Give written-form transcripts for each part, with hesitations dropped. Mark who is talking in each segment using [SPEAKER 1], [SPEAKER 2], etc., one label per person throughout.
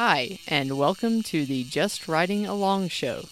[SPEAKER 1] Hi, and welcome to the Just Riding Along show.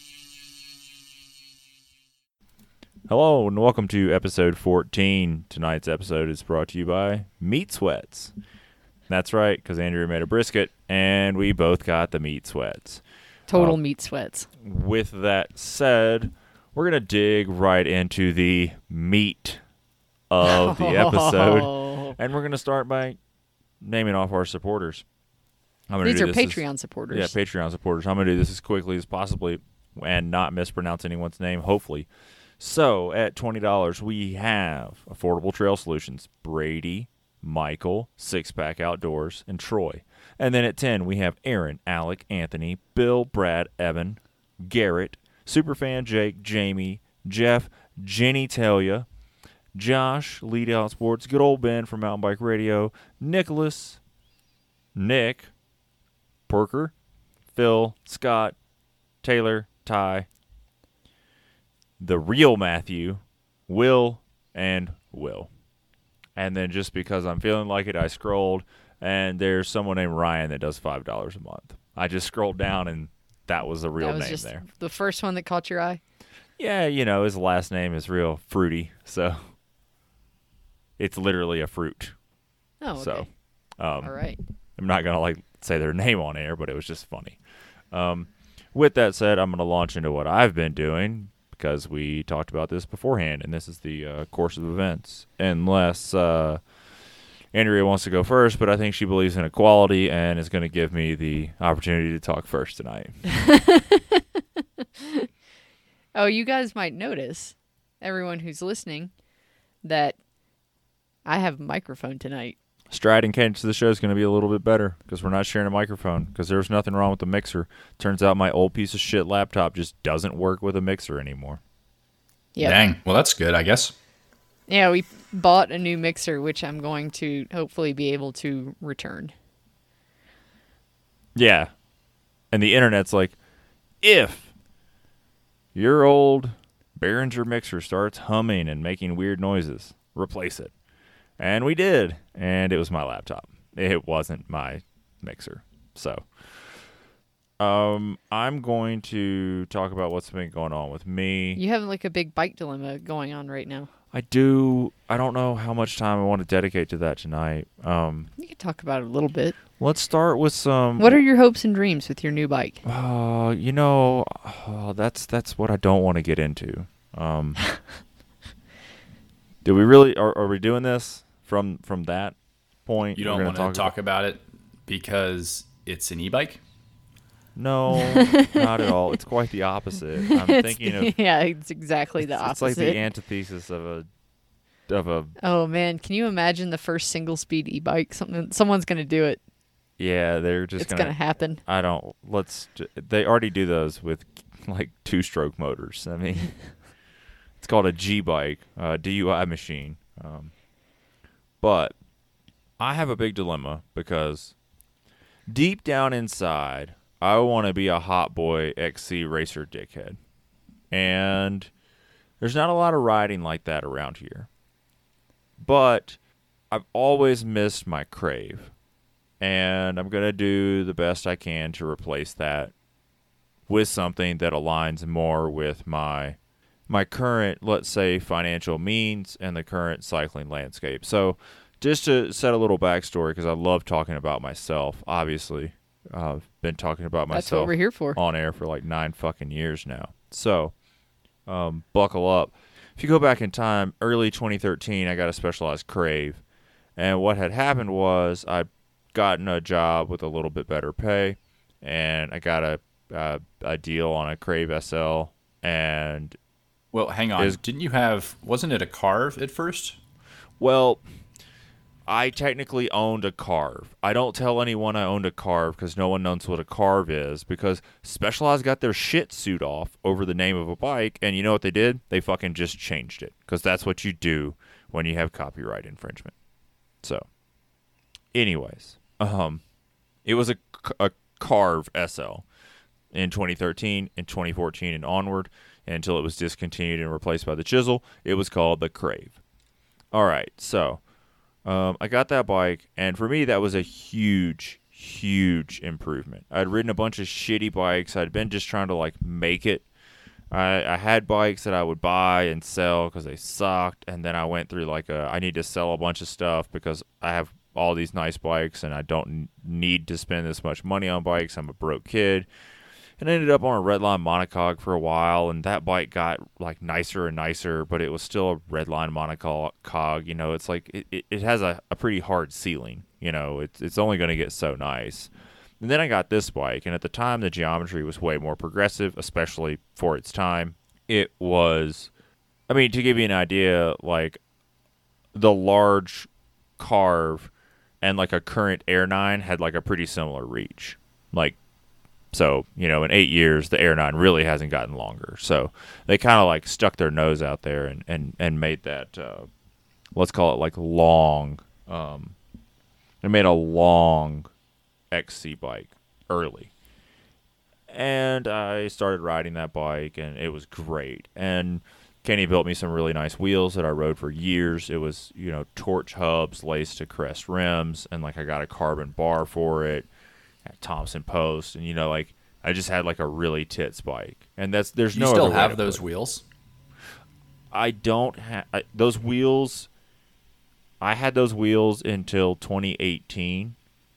[SPEAKER 2] Hello, and welcome to episode 14. Tonight's episode is brought to you by Meat Sweats. That's right, because Andrea made a brisket, and we both got the meat sweats.
[SPEAKER 1] Total meat sweats.
[SPEAKER 2] With that said, we're going to dig right into the meat of the episode, and we're going to start by naming off our supporters.
[SPEAKER 1] These are Patreon supporters.
[SPEAKER 2] Yeah, Patreon supporters. I'm going to do this as quickly as possibly and not mispronounce anyone's name, hopefully. So, at $20, we have Affordable Trail Solutions, Brady, Michael, Six Pack Outdoors, and Troy. And then at 10, we have Aaron, Alec, Anthony, Bill, Brad, Evan, Garrett, Superfan Jake, Jamie, Jeff, Jenny Talia, Josh, Lead Out Sports, good old Ben from Mountain Bike Radio, Nicholas, Nick, Perker, Phil, Scott, Taylor, Ty, the real Matthew, Will, and Will. And then just because I'm feeling like it, I scrolled, and there's someone named Ryan that does $5 a month. I just scrolled down, and that was the real name there.
[SPEAKER 1] The first one that caught your eye?
[SPEAKER 2] Yeah, you know, his last name is real fruity, so it's literally a fruit.
[SPEAKER 1] Oh, okay.
[SPEAKER 2] So,
[SPEAKER 1] all right.
[SPEAKER 2] I'm not going to say their name on air, but it was just funny. With that said, I'm going to launch into what I've been doing because we talked about this beforehand, and this is the course of events. Unless Andrea wants to go first, but I think she believes in equality and is going to give me the opportunity to talk first tonight.
[SPEAKER 1] Oh, you guys might notice, everyone who's listening, that I have a microphone tonight.
[SPEAKER 2] Stride and cadence of the show is going to be a little bit better because we're not sharing a microphone because there's nothing wrong with the mixer. Turns out my old piece of shit laptop just doesn't work with a mixer anymore.
[SPEAKER 1] Yep.
[SPEAKER 3] Dang. Well, that's good, I guess.
[SPEAKER 1] Yeah, we bought a new mixer, which I'm going to hopefully be able to return.
[SPEAKER 2] Yeah. And the internet's like, if your old Behringer mixer starts humming and making weird noises, replace it. And we did, and it was my laptop. It wasn't my mixer. So, I'm going to talk about what's been going on with me.
[SPEAKER 1] You have like a big bike dilemma going on right now.
[SPEAKER 2] I do. I don't know how much time I want to dedicate to that tonight.
[SPEAKER 1] You can talk about it a little bit.
[SPEAKER 2] Let's start with some.
[SPEAKER 1] What are your hopes and dreams with your new bike?
[SPEAKER 2] That's what I don't want to get into. Do we really? Are we doing this? From that point,
[SPEAKER 3] You don't want to talk about it because it's an e-bike?
[SPEAKER 2] No, not at all. It's quite the opposite. I'm thinking of
[SPEAKER 1] yeah, it's exactly the opposite.
[SPEAKER 2] It's like the antithesis of a.
[SPEAKER 1] Oh man, can you imagine the first single speed e-bike? Someone's gonna do it.
[SPEAKER 2] Yeah, they're just.
[SPEAKER 1] It's gonna happen.
[SPEAKER 2] I don't. They already do those with like 2-stroke motors. I mean, it's called a G-bike, DUI machine. But I have a big dilemma because deep down inside, I want to be a hot boy XC racer dickhead. And there's not a lot of riding like that around here. But I've always missed my Crave. And I'm going to do the best I can to replace that with something that aligns more with my current, let's say, financial means and the current cycling landscape. So just to set a little backstory, because I love talking about myself, obviously. I've been talking about myself
[SPEAKER 1] That's what we're here for.
[SPEAKER 2] On air for like 9 fucking years now. So buckle up. If you go back in time, early 2013, I got a Specialized Crave. And what had happened was I'd gotten a job with a little bit better pay, and I got a deal on a Crave SL, and
[SPEAKER 3] well, hang on. Wasn't it a Carve at first?
[SPEAKER 2] Well, I technically owned a Carve. I don't tell anyone I owned a Carve because no one knows what a Carve is, because Specialized got their shit suit off over the name of a bike, and you know what they did? They fucking just changed it, because that's what you do when you have copyright infringement. So, anyways, it was a Carve SL in 2013, in 2014, and onward, until it was discontinued and replaced by the Chisel. It was called the Crave. All right, so I got that bike, and for me, that was a huge, huge improvement. I'd ridden a bunch of shitty bikes. I'd been just trying to like make it. I had bikes that I would buy and sell because they sucked, and then I went through like I need to sell a bunch of stuff because I have all these nice bikes and I don't need to spend this much money on bikes. I'm a broke kid. And I ended up on a Redline monocog for a while, and that bike got like nicer and nicer, but it was still a Redline monocog. You know, it's like it has a pretty hard ceiling. You know, it's only going to get so nice. And then I got this bike, and at the time the geometry was way more progressive, especially for its time. It was, I mean, to give you an idea, like the large carve and like a current Air 9 had like a pretty similar reach. Like, so, you know, in 8 years, the Air 9 really hasn't gotten longer. So they kind of like stuck their nose out there and made that, let's call it like long, they made a long XC bike early. And I started riding that bike, and it was great. And Kenny built me some really nice wheels that I rode for years. It was, you know, Torch hubs laced to Crest rims, and like I got a carbon bar for it at Thompson Post, and you know, like I just had like a really tits bike. And there's no other way to put it.
[SPEAKER 3] You still have those wheels?
[SPEAKER 2] I don't have those wheels. I had those wheels until 2018.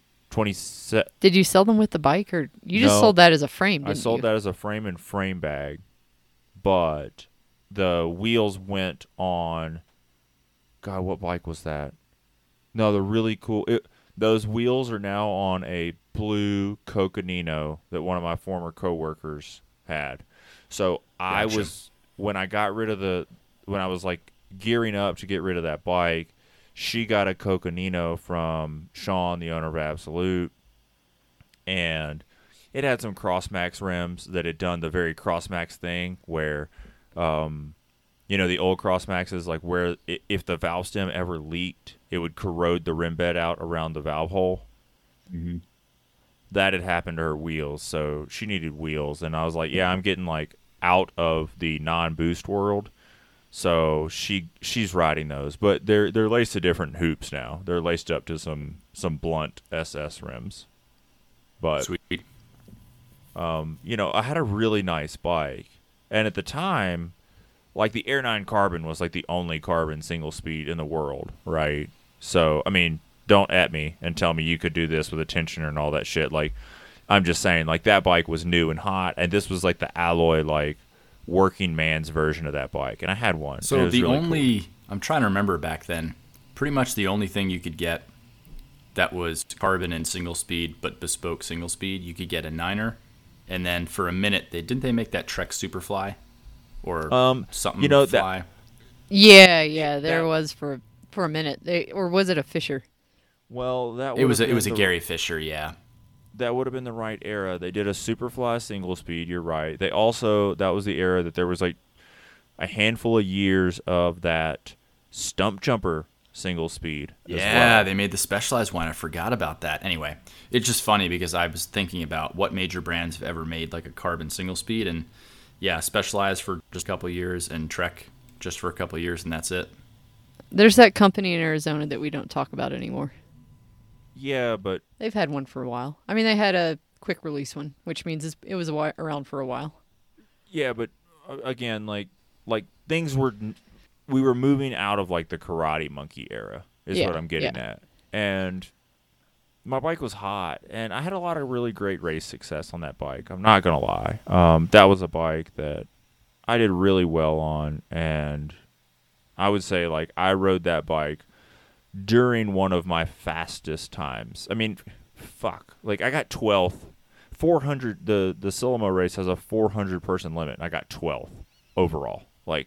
[SPEAKER 1] Did you sell them with the bike, or you just sold that as a frame?
[SPEAKER 2] I sold that as a frame and frame bag, but the wheels went on. God, what bike was that? No, they're really cool. Those wheels are now on a blue Coconino that one of my former coworkers had. So I was, when I got rid of when I was like gearing up to get rid of that bike, she got a Coconino from Sean, the owner of Absolute, and it had some Crossmax rims that had done the very Crossmax thing where, you know, the old Crossmaxes, like where if the valve stem ever leaked, it would corrode the rim bed out around the valve hole.
[SPEAKER 3] Mm-hmm.
[SPEAKER 2] That had happened to her wheels, so she needed wheels, and I was like, yeah, I'm getting like out of the non-boost world. So she's riding those, but they're laced to different hoops now. They're laced up to some blunt SS rims. But
[SPEAKER 3] sweet.
[SPEAKER 2] You know, I had a really nice bike, and at the time, like the Air 9 Carbon was like the only carbon single speed in the world, right? So I mean, don't at me and tell me you could do this with a tensioner and all that shit. Like, I'm just saying, like that bike was new and hot, and this was like the alloy like working man's version of that bike, and I had one.
[SPEAKER 3] So the
[SPEAKER 2] really
[SPEAKER 3] only
[SPEAKER 2] cool.
[SPEAKER 3] I'm trying to remember back then, pretty much the only thing you could get that was carbon and single speed but bespoke single speed, you could get a Niner, and then for a minute didn't they make that Trek Superfly or something,
[SPEAKER 2] you know,
[SPEAKER 3] fly?
[SPEAKER 1] Yeah, there was for a minute. Or was it a Fisher?
[SPEAKER 2] Well,
[SPEAKER 3] it was a Gary Fisher, yeah.
[SPEAKER 2] That would have been the right era. They did a Superfly single speed, you're right. They also, that was the era that there was like a handful of years of that Stump Jumper single speed.
[SPEAKER 3] Yeah, they made the Specialized one. I forgot about that. Anyway, it's just funny because I was thinking about what major brands have ever made like a carbon single speed, and yeah, Specialized for just a couple of years and Trek just for a couple of years, and that's it.
[SPEAKER 1] There's that company in Arizona that we don't talk about anymore.
[SPEAKER 2] Yeah, but
[SPEAKER 1] they've had one for a while. I mean, they had a quick release one, which means it was around for a while.
[SPEAKER 2] Yeah, but again, like things we were moving out of like the Karate Monkey era is what I'm getting at. And my bike was hot, and I had a lot of really great race success on that bike. I'm not going to lie. That was a bike that I did really well on, and I would say like I rode that bike during one of my fastest times. I mean, fuck. Like I got 12th. 400 the Silamo race has a 400 person limit. I got 12th overall. Like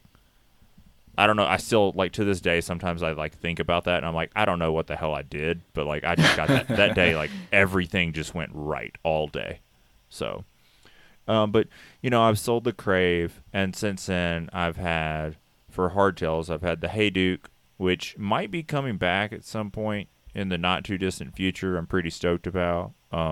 [SPEAKER 2] I don't know. I still like to this day sometimes I like think about that and I'm like I don't know what the hell I did, but like I just got that day like everything just went right all day. So but you know, I've sold the Crave, and since then I've had for hardtails I've had the Hayduke, which might be coming back at some point in the not too distant future. I'm pretty stoked about.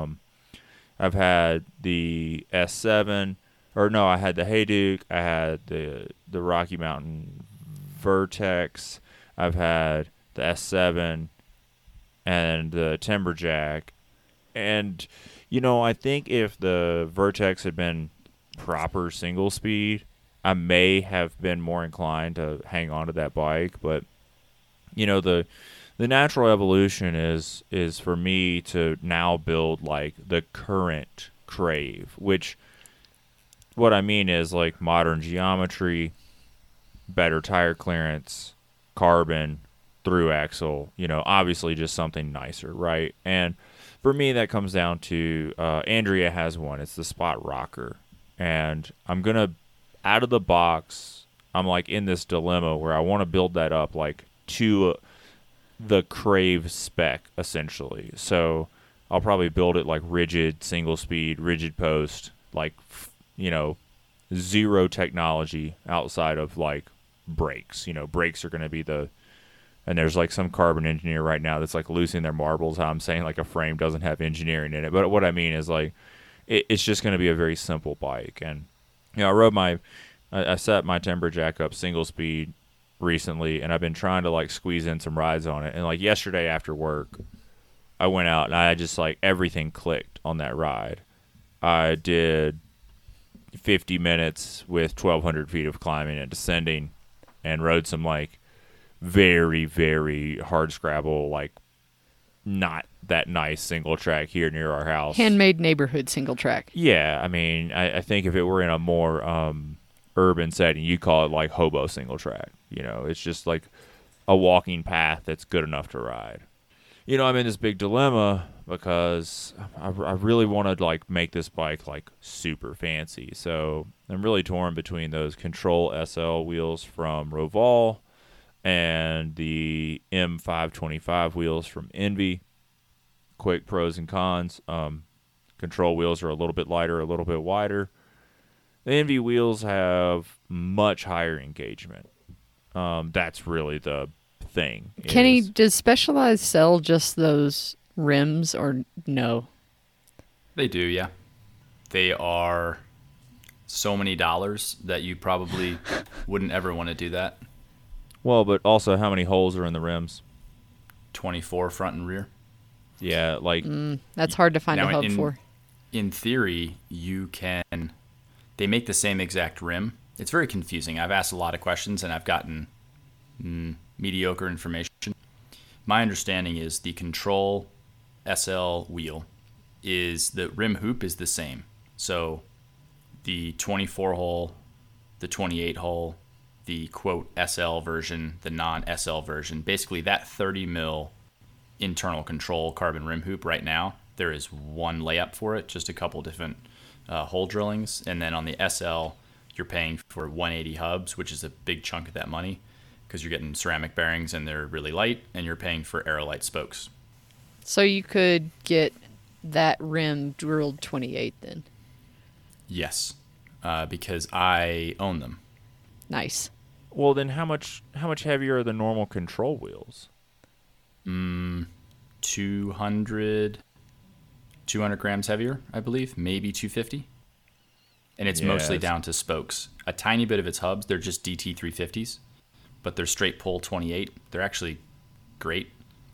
[SPEAKER 2] I've had the S7, or no, I had the Hayduke. I had the Rocky Mountain Vertex. I've had the S7 and the Timberjack, And, I think if the Vertex had been proper single speed, I may have been more inclined to hang on to that bike. But, the natural evolution is for me to now build like the current Crave, which what I mean is like modern geometry, better tire clearance, carbon, through axle, obviously just something nicer, right? And for me, that comes down to Andrea has one. It's the Spot Rocker. And I'm going to, out of the box, I'm like in this dilemma where I want to build that up like to the Crave spec, essentially. So I'll probably build it like rigid, single speed, rigid post, like, zero technology outside of like brakes. Brakes are going to be and there's like some carbon engineer right now that's like losing their marbles. How I'm saying like a frame doesn't have engineering in it. But what I mean is like, it's just going to be a very simple bike. And, I set my Timberjack up single speed recently, and I've been trying to like squeeze in some rides on it. And like yesterday after work, I went out and I just like everything clicked on that ride. I did 50 minutes with 1,200 feet of climbing and descending, and rode some like very, very hard scrabble, like not that nice single track here near our house.
[SPEAKER 1] Handmade neighborhood single track.
[SPEAKER 2] Yeah, I mean, I think if it were in a more urban setting, you call it like hobo single track. It's just like a walking path that's good enough to ride. I'm in this big dilemma because I really want to like make this bike like super fancy. So I'm really torn between those Control SL wheels from Roval and the M525 wheels from Envy. Quick pros and cons. Control wheels are a little bit lighter, a little bit wider. The Envy wheels have much higher engagement. That's really the thing.
[SPEAKER 1] Kenny, does Specialized sell just those rims or no?
[SPEAKER 3] They do, yeah. They are so many dollars that you probably wouldn't ever want to do that.
[SPEAKER 2] Well, but also how many holes are in the rims?
[SPEAKER 3] 24 front and rear.
[SPEAKER 2] Yeah, like...
[SPEAKER 1] that's hard to find
[SPEAKER 3] now,
[SPEAKER 1] a hub for.
[SPEAKER 3] In theory, you can... They make the same exact rim. It's very confusing. I've asked a lot of questions, and I've gotten mediocre information. My understanding is the Control SL wheel is the rim hoop is the same. So the 24-hole, the 28-hole, the quote SL version, the non-SL version, basically that 30 mil internal control carbon rim hoop right now, there is one layup for it, just a couple different hole drillings. And then on the SL, you're paying for 180 hubs, which is a big chunk of that money because you're getting ceramic bearings and they're really light, and you're paying for Aerolite spokes.
[SPEAKER 1] So you could get that rim drilled 28 then?
[SPEAKER 3] Yes, because I own them.
[SPEAKER 1] Nice.
[SPEAKER 2] Well, then how much heavier are the normal Control wheels?
[SPEAKER 3] 200 grams heavier, I believe, maybe 250. And it's mostly down to spokes. A tiny bit of its hubs, they're just DT350s, but they're straight pull 28. They're actually great.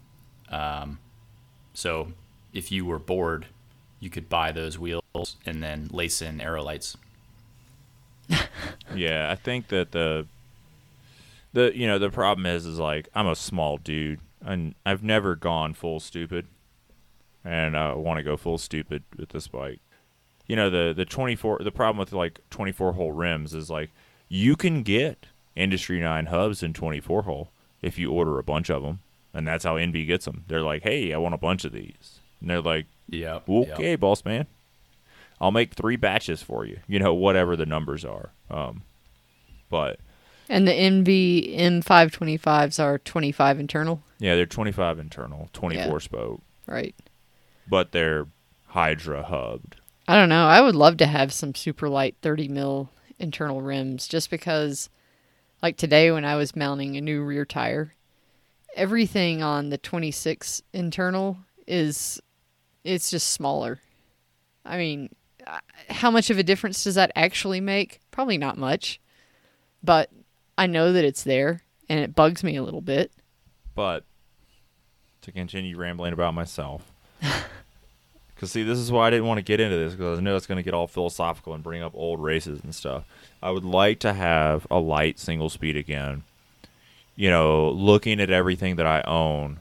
[SPEAKER 3] So if you were bored, you could buy those wheels and then lace in Aerolites.
[SPEAKER 2] Yeah, I think that the problem is like I'm a small dude and I've never gone full stupid, and I want to go full stupid with this bike. The 24. The problem with like 24 hole rims is like you can get Industry 9 hubs in 24 hole if you order a bunch of them, and that's how Envy gets them. They're like, hey, I want a bunch of these, and they're like,
[SPEAKER 3] yeah,
[SPEAKER 2] okay, boss man, I'll make 3 batches for you. Whatever the numbers are. But.
[SPEAKER 1] And the Envy M525s are 25 internal?
[SPEAKER 2] Yeah, they're 25 internal, 24 spoke.
[SPEAKER 1] Right.
[SPEAKER 2] But they're Hydra hubbed.
[SPEAKER 1] I don't know. I would love to have some super light 30 mil internal rims just because, like today when I was mounting a new rear tire, everything on the 26 internal it's just smaller. I mean, how much of a difference does that actually make? Probably not much. But I know that it's there, and it bugs me a little bit.
[SPEAKER 2] But to continue rambling about myself, Because, see, this is why I didn't want to get into this, because I know it's going to get all philosophical and bring up old races and stuff. I would like to have a light single speed again. You know, looking at everything that I own,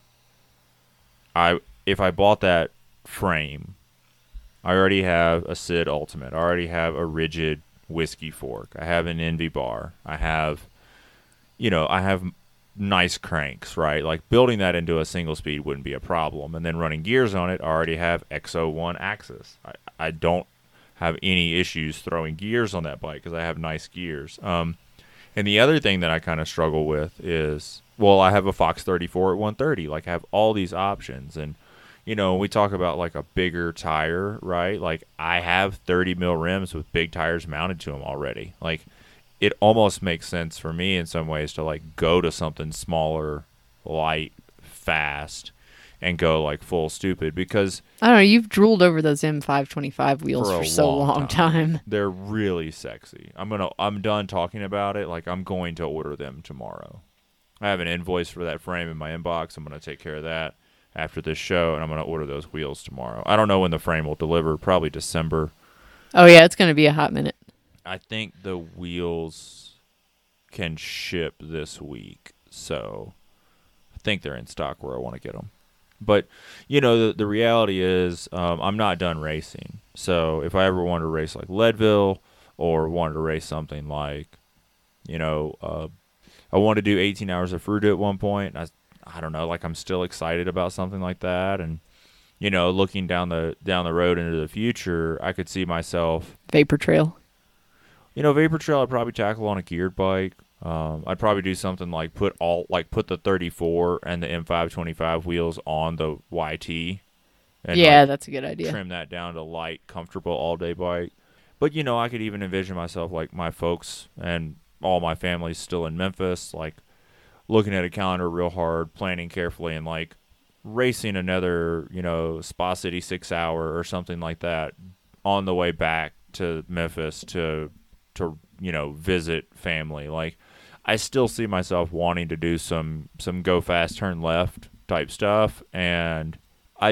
[SPEAKER 2] if I bought that frame, I already have a Sid Ultimate. I already have a rigid whiskey fork. I have an Envy bar. I have nice cranks, right? Like, building that into a single speed wouldn't be a problem. And then running gears on it, I already have X01 Axis. I don't have any issues throwing gears on that bike because I have nice gears. And the other thing that I kind of struggle with is, well, I have a Fox 34 at 130. Like, I have all these options. And, you know, we talk about, like, a bigger tire, right? Like, I have 30 mil rims with big tires mounted to them already. Like, it almost makes sense for me in some ways to, like, go to something smaller, light, fast, and go, like, full stupid, because
[SPEAKER 1] I don't know, you've drooled over those M525 wheels for so long time.
[SPEAKER 2] They're really sexy. I'm done talking about it. Like, I'm going to order them tomorrow. I have an invoice for that frame in my inbox. I'm going to take care of that after this show, and I'm going to order those wheels tomorrow. I don't know when the frame will deliver, probably December.
[SPEAKER 1] Oh, yeah, it's going to be a hot minute.
[SPEAKER 2] I think the wheels can ship this week, so I think they're in stock where I want to get them. But, you know, the reality is I'm not done racing. So if I ever wanted to race like Leadville, or wanted to race something like, you know, I wanted to do 18 hours of Fruita at one point. I don't know, like, I'm still excited about something like that. And, you know, looking down the road into the future, I could see myself
[SPEAKER 1] Vapor Trail.
[SPEAKER 2] You know, Vapor Trail I'd probably tackle on a geared bike. I'd probably do something like put the 34 and the M525 wheels on the YT. And
[SPEAKER 1] yeah, that's a good idea.
[SPEAKER 2] Trim that down to light, comfortable all-day bike. But, you know, I could even envision myself, like, my folks and all my family's still in Memphis, like, looking at a calendar real hard, planning carefully, and, like, racing another, you know, Spa City 6-hour or something like that on the way back to Memphis to you know, visit family. Like, I still see myself wanting to do some go fast, turn left type stuff. And I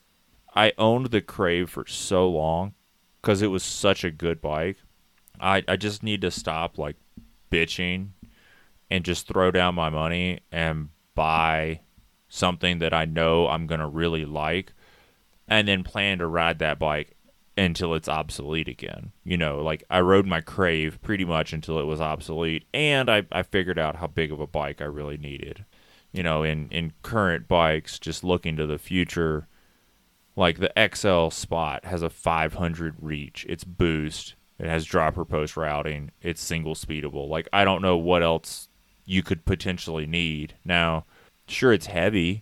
[SPEAKER 2] owned the Crave for so long because it was such a good bike. I just need to stop, like, bitching and just throw down my money and buy something that I know I'm going to really like, and then plan to ride that bike until it's obsolete again. You know, like, I rode my Crave pretty much until it was obsolete, and I figured out how big of a bike I really needed. You know, in current bikes, just looking to the future, like, the XL Spot has a 500 reach. It's boost. It has dropper post routing. It's single speedable. Like, I don't know what else you could potentially need. Now, sure, it's heavy.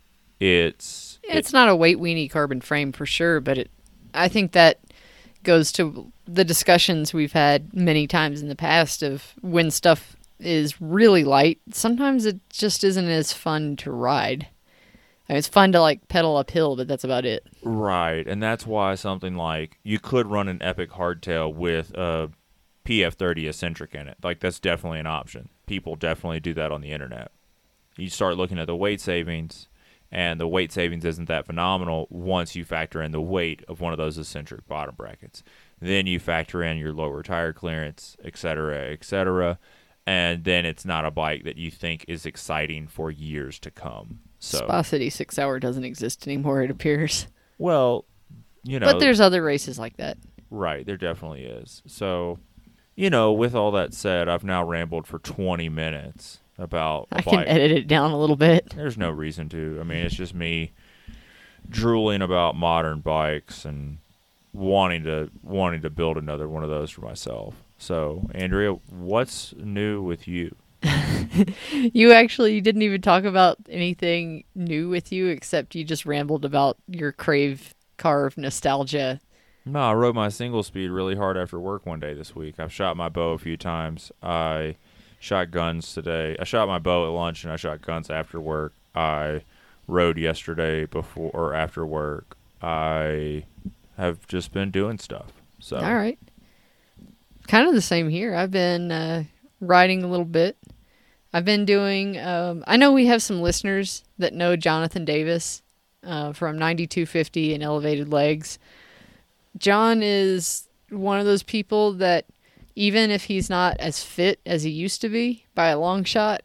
[SPEAKER 2] It's
[SPEAKER 1] not a weight weenie carbon frame for sure, but I think that goes to the discussions we've had many times in the past of when stuff is really light, sometimes it just isn't as fun to ride. I mean, it's fun to, like, pedal uphill, but that's about it.
[SPEAKER 2] Right, and that's why something like, you could run an Epic Hardtail with a PF30 eccentric in it. Like, that's definitely an option. People definitely do that on the internet. You start looking at the weight savings, and the weight savings isn't that phenomenal once you factor in the weight of one of those eccentric bottom brackets. Then you factor in your lower tire clearance, et cetera, and then it's not a bike that you think is exciting for years to come. So,
[SPEAKER 1] Spa City 6-hour doesn't exist anymore, it appears.
[SPEAKER 2] Well, you know.
[SPEAKER 1] But there's other races like that.
[SPEAKER 2] Right, there definitely is. So, you know, with all that said, I've now rambled for 20 minutes about a
[SPEAKER 1] I
[SPEAKER 2] bike.
[SPEAKER 1] can edit it down a little bit.
[SPEAKER 2] There's no reason to. I mean, it's just me drooling about modern bikes and wanting to build another one of those for myself. So, Andrea, what's new with you?
[SPEAKER 1] You didn't even talk about anything new with you, except you just rambled about your Crave carve nostalgia.
[SPEAKER 2] No, I rode my single speed really hard after work one day this week. I've shot my bow a few times. I shot guns today. I shot my bow at lunch, and I shot guns after work. I rode yesterday before or after work. I have just been doing stuff. So
[SPEAKER 1] all right. Kind of the same here. I've been riding a little bit. I've been doing, I know we have some listeners that know Jonathan Davis, from 9250 and elevated legs. John is one of those people that even if he's not as fit as he used to be by a long shot,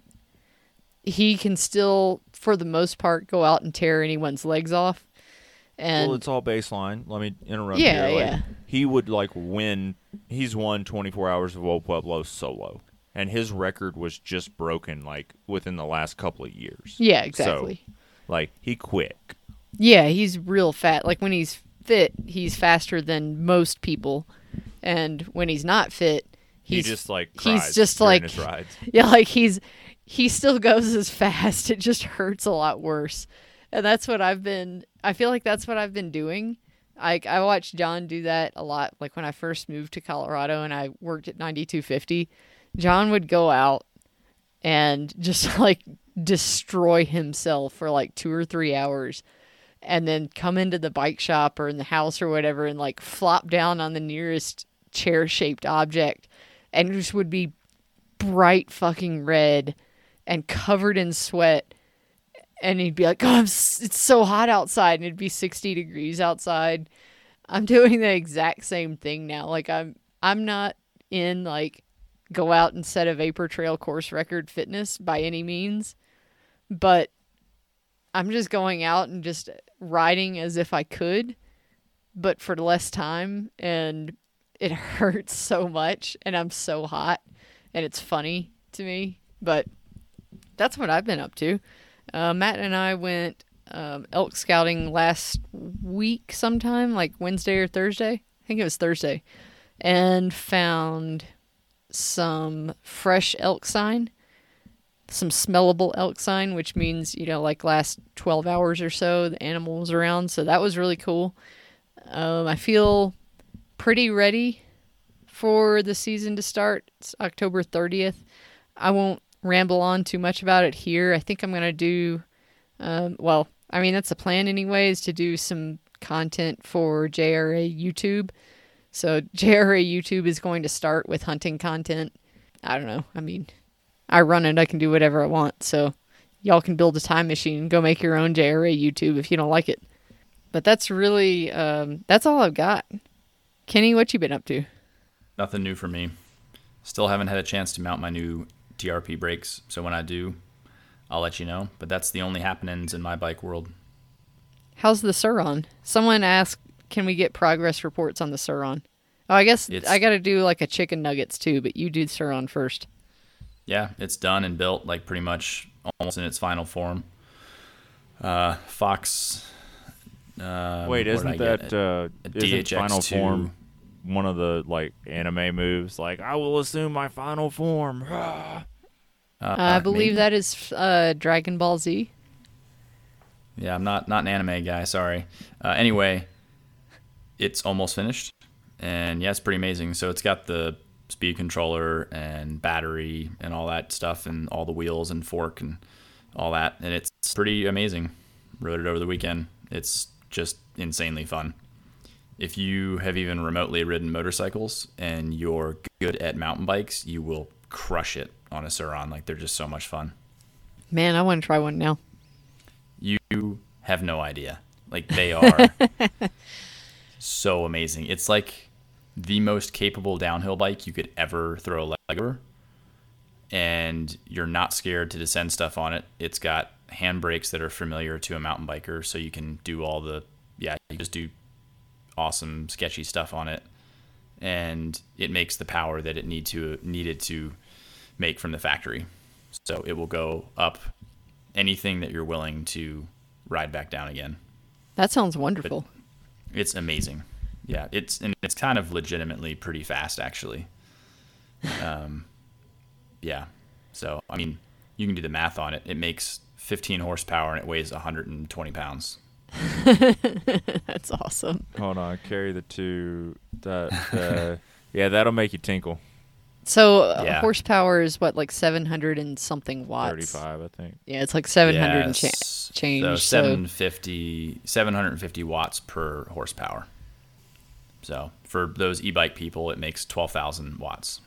[SPEAKER 1] he can still, for the most part, go out and tear anyone's legs off. And
[SPEAKER 2] well, it's all baseline. Let me interrupt
[SPEAKER 1] yeah,
[SPEAKER 2] here. Like,
[SPEAKER 1] yeah.
[SPEAKER 2] He would win. He's won 24 hours of Old Pueblo solo, and his record was just broken within the last couple of years.
[SPEAKER 1] Yeah, exactly.
[SPEAKER 2] So, he quick.
[SPEAKER 1] Yeah, he's real fat. Like when he's fit, he's faster than most people, and when he's not fit,
[SPEAKER 2] He just cries
[SPEAKER 1] he's just
[SPEAKER 2] during his rides.
[SPEAKER 1] Yeah, he still goes as fast. It just hurts a lot worse. And that's what I feel like that's what I've been doing. I watched John do that a lot. Like when I first moved to Colorado and I worked at 9250, John would go out and just destroy himself for 2 or 3 hours and then come into the bike shop or in the house or whatever and flop down on the nearest chair-shaped object and just would be bright fucking red and covered in sweat. And he'd be like, "Oh, it's so hot outside," and it'd be 60 degrees outside. I'm doing the exact same thing now. I'm not in go out and set a Vapor Trail course record fitness by any means, but I'm just going out and just riding as if I could, but for less time, and it hurts so much, and I'm so hot, and it's funny to me, but that's what I've been up to. Matt and I went elk scouting last week sometime, Wednesday or Thursday. I think it was Thursday. And found some fresh elk sign, some smellable elk sign, which means, last 12 hours or so, the animal was around. So that was really cool. I feel pretty ready for the season to start. It's October 30th. I won't ramble on too much about it here. I think I'm going to do, that's the plan anyways, to do some content for JRA YouTube. So JRA YouTube is going to start with hunting content. I don't know. I run it. I can do whatever I want. So y'all can build a time machine and go make your own JRA YouTube if you don't like it. But that's really, that's all I've got. Kenny, what you been up to?
[SPEAKER 3] Nothing new for me. Still haven't had a chance to mount my new TRP brakes, so when I do, I'll let you know. But that's the only happenings in my bike world.
[SPEAKER 1] How's the Sur-Ron? Someone asked, can we get progress reports on the Sur-Ron? Oh, I guess I got to do a chicken nuggets too, but you do Sur-Ron first.
[SPEAKER 3] Yeah, it's done and built, pretty much almost in its final form. Fox.
[SPEAKER 2] Wait, isn't that isn't final form one of the anime moves? I will assume my final form.
[SPEAKER 1] I believe that is Dragon Ball Z.
[SPEAKER 3] Yeah, I'm not an anime guy. Sorry. Anyway, it's almost finished, and yeah, it's pretty amazing. So it's got the speed controller and battery and all that stuff, and all the wheels and fork and all that, and it's pretty amazing. Rode it over the weekend. It's just insanely fun. If you have even remotely ridden motorcycles and you're good at mountain bikes, you will crush it on a Sur-Ron. They're just so much fun.
[SPEAKER 1] Man, I want to try one now.
[SPEAKER 3] You have no idea. They are so amazing. It's the most capable downhill bike you could ever throw a leg over. And you're not scared to descend stuff on it. It's got handbrakes that are familiar to a mountain biker, so you can do you just do awesome sketchy stuff on it, and it makes the power that it needed to make from the factory. So it will go up anything that you're willing to ride back down again.
[SPEAKER 1] That sounds wonderful.
[SPEAKER 3] But it's amazing. Yeah, it's kind of legitimately pretty fast actually. Yeah. So you can do the math on it. It makes 15 horsepower and it weighs 120 pounds.
[SPEAKER 1] That's awesome.
[SPEAKER 2] Hold on, carry the two. Yeah, that'll make you tinkle.
[SPEAKER 1] So horsepower is what, 700 and something watts?
[SPEAKER 2] 35, I think.
[SPEAKER 1] Yeah, it's 700 and change.
[SPEAKER 3] So 750 watts per horsepower. So for those e-bike people, it makes 12,000 watts.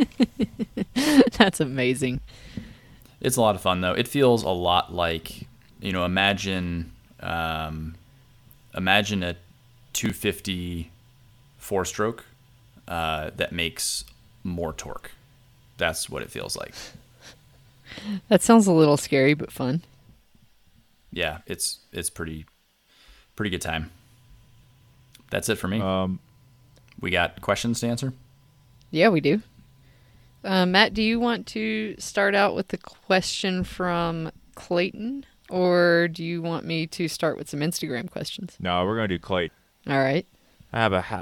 [SPEAKER 1] That's amazing.
[SPEAKER 3] It's a lot of fun though. It feels a lot like imagine imagine a 250 four-stroke that makes more torque. That's what it feels like.
[SPEAKER 1] That sounds a little scary, but fun.
[SPEAKER 3] Yeah, it's pretty good time. That's it for me. We got questions to answer?
[SPEAKER 1] Yeah, we do. Matt, do you want to start out with the question from Clayton, or do you want me to start with some Instagram questions?
[SPEAKER 2] No, we're going to do Clayton.
[SPEAKER 1] All right.
[SPEAKER 2] I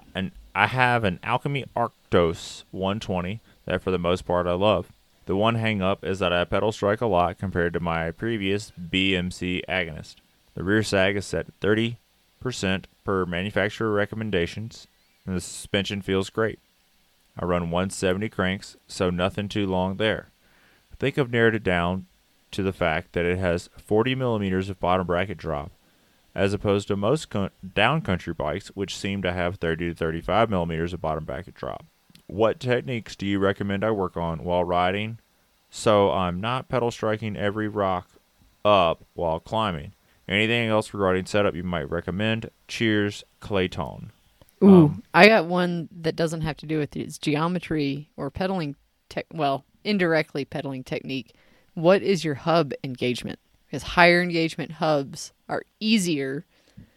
[SPEAKER 2] have an Alchemy Arctos 120 that for the most part I love. The one hang up is that I pedal strike a lot compared to my previous BMC agonist. The rear sag is set at 30% per manufacturer recommendations, and the suspension feels great. I run 170 cranks, so nothing too long there. I think I've narrowed it down to the fact that it has 40 millimeters of bottom bracket drop, as opposed to most downcountry bikes, which seem to have 30 to 35 millimeters of bottom bracket drop. What techniques do you recommend I work on while riding so I'm not pedal striking every rock up while climbing? Anything else regarding setup you might recommend? Cheers, Clayton.
[SPEAKER 1] Ooh, I got one that doesn't have to do with its geometry or pedaling indirectly pedaling technique. What is your hub engagement? Because higher engagement hubs are easier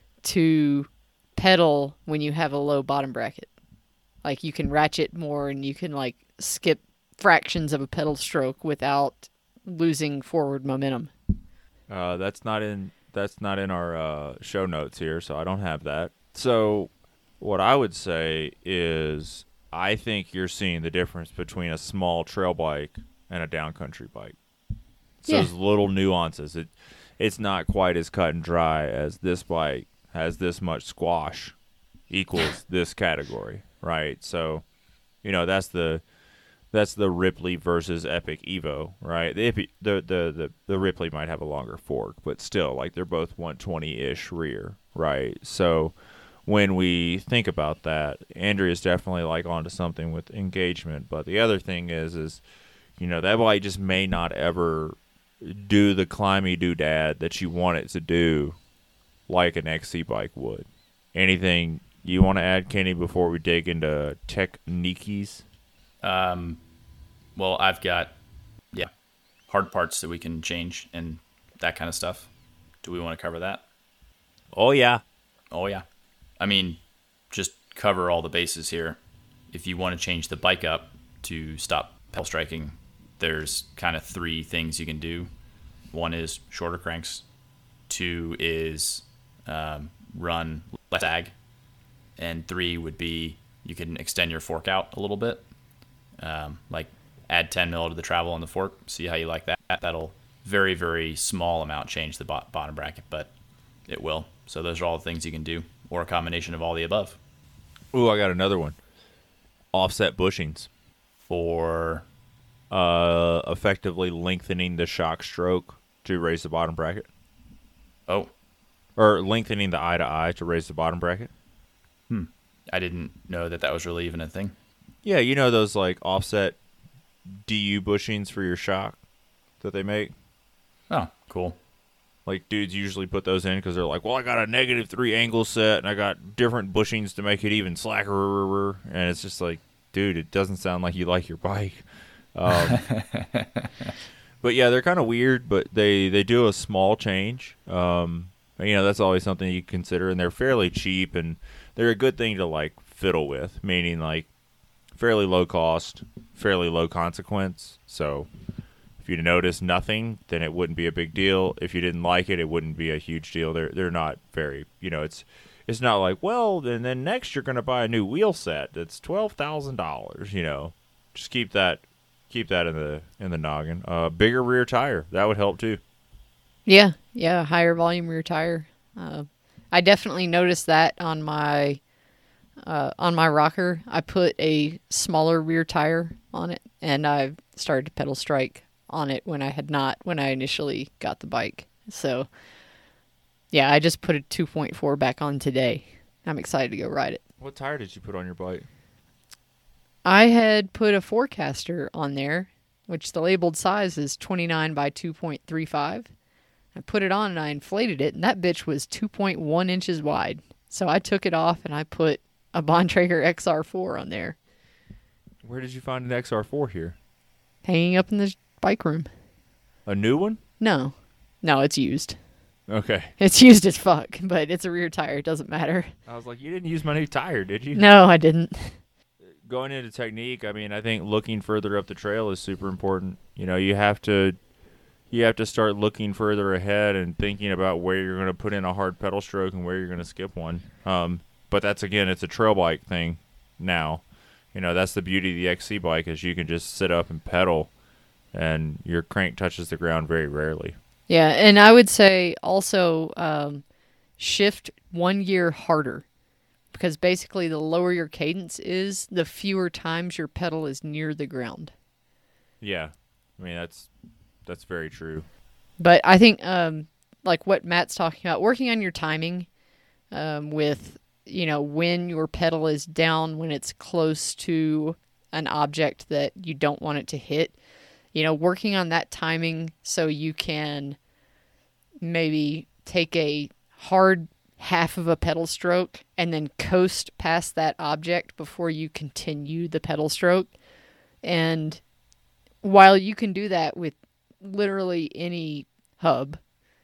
[SPEAKER 1] to pedal when you have a low bottom bracket. Like you can ratchet more and you can like skip fractions of a pedal stroke without losing forward momentum.
[SPEAKER 2] That's not in our show notes here, so I don't have that. So what I would say is I think you're seeing the difference between a small trail bike and a downcountry bike. It's those little nuances. It's not quite as cut and dry as this bike has this much squash equals this category, right? So, that's the Ripley versus Epic Evo, right? The Ripley might have a longer fork, but still, like they're both 120-ish rear, right? So when we think about that, Andrea's definitely like onto something with engagement. But the other thing is that bike just may not ever do the climby doodad that you want it to do like an XC bike would. Anything you want to add, Kenny, before we dig into techniques?
[SPEAKER 3] Well, I've got, hard parts that we can change and that kind of stuff. Do we want to cover that?
[SPEAKER 2] Oh, yeah.
[SPEAKER 3] I mean, just cover all the bases here. If you want to change the bike up to stop pedal striking, there's kind of three things you can do. One is shorter cranks. Two is run less sag. And three would be you can extend your fork out a little bit. Like add 10 mil to the travel on the fork. See how you like that. That'll very, very small amount change the bottom bracket, but it will. So those are all the things you can do, or a combination of all the above.
[SPEAKER 2] Ooh, I got another one. Offset bushings.
[SPEAKER 3] For
[SPEAKER 2] effectively lengthening the shock stroke to raise the bottom bracket.
[SPEAKER 3] Oh.
[SPEAKER 2] Or lengthening the eye to eye to raise the bottom bracket.
[SPEAKER 3] I didn't know that was really even a thing.
[SPEAKER 2] Yeah, those like offset DU bushings for your shock that they make?
[SPEAKER 3] Oh, cool.
[SPEAKER 2] Like dudes usually put those in because they're like, well, I got a -3 angle set and I got different bushings to make it even slacker. And it's just like, dude, it doesn't sound like you like your bike. But yeah, they're kind of weird, but they do a small change. That's always something you consider, and they're fairly cheap, and they're a good thing to like fiddle with, meaning like fairly low cost, fairly low consequence. So if you notice nothing, then it wouldn't be a big deal. If you didn't like it, it wouldn't be a huge deal. They're not very, it's not like, well, and then next you're going to buy a new wheel set that's $12,000. Just keep that in the noggin. Bigger rear tire, that would help too.
[SPEAKER 1] Yeah, higher volume rear tire. I definitely noticed that on my rocker. I put a smaller rear tire on it, and I started to pedal strike on it when I initially got the bike. So, yeah, I just put a 2.4 back on today. I'm excited to go ride it.
[SPEAKER 2] What tire did you put on your bike?
[SPEAKER 1] I had put a Forecaster on there, which the labeled size is 29 by 2.35. I put it on and I inflated it, and that bitch was 2.1 inches wide. So I took it off and I put a Bontrager XR4 on there.
[SPEAKER 2] Where did you find an XR4 here?
[SPEAKER 1] Hanging up in the bike room.
[SPEAKER 2] A new one?
[SPEAKER 1] No, it's used.
[SPEAKER 2] Okay.
[SPEAKER 1] It's used as fuck, but it's a rear tire. It doesn't matter.
[SPEAKER 2] I was like, you didn't use my new tire, did you?
[SPEAKER 1] No, I didn't.
[SPEAKER 2] Going into technique, I mean, I think looking further up the trail is super important. You know, you have to start looking further ahead and thinking about where you're going to put in a hard pedal stroke and where you're going to skip one. But that's, again, it's a trail bike thing now. You know, that's the beauty of the XC bike is you can just sit up and pedal and your crank touches the ground very rarely.
[SPEAKER 1] Yeah, and I would say also shift 1 gear harder, because basically the lower your cadence is, the fewer times your pedal is near the ground.
[SPEAKER 2] Yeah, I mean, that's very true.
[SPEAKER 1] But I think like what Matt's talking about, working on your timing with, you know, when your pedal is down, when it's close to an object that you don't want it to hit. You know, working on that timing so you can maybe take a hard half of a pedal stroke and then coast past that object before you continue the pedal stroke. And while you can do that with literally any hub,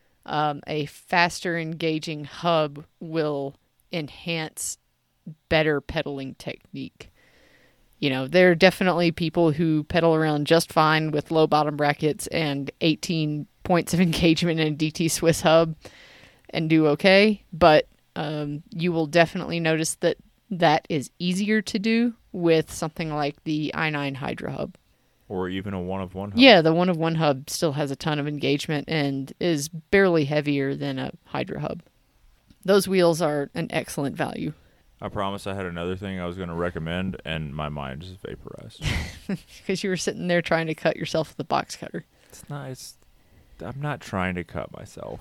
[SPEAKER 1] a faster engaging hub will enhance better pedaling technique. You know, there are definitely people who pedal around just fine with low bottom brackets and 18 points of engagement in a DT Swiss hub and do okay, but you will definitely notice that that is easier to do with something like the i9 Hydra hub.
[SPEAKER 2] Or even a one-of-one hub.
[SPEAKER 1] Yeah, the one-of-one hub still has a ton of engagement and is barely heavier than a Hydra hub. Those wheels are an excellent value.
[SPEAKER 2] I promise I had another thing I was going to recommend, and my mind just vaporized.
[SPEAKER 1] Because you were sitting there trying to cut yourself with a box cutter.
[SPEAKER 2] I'm not trying to cut myself.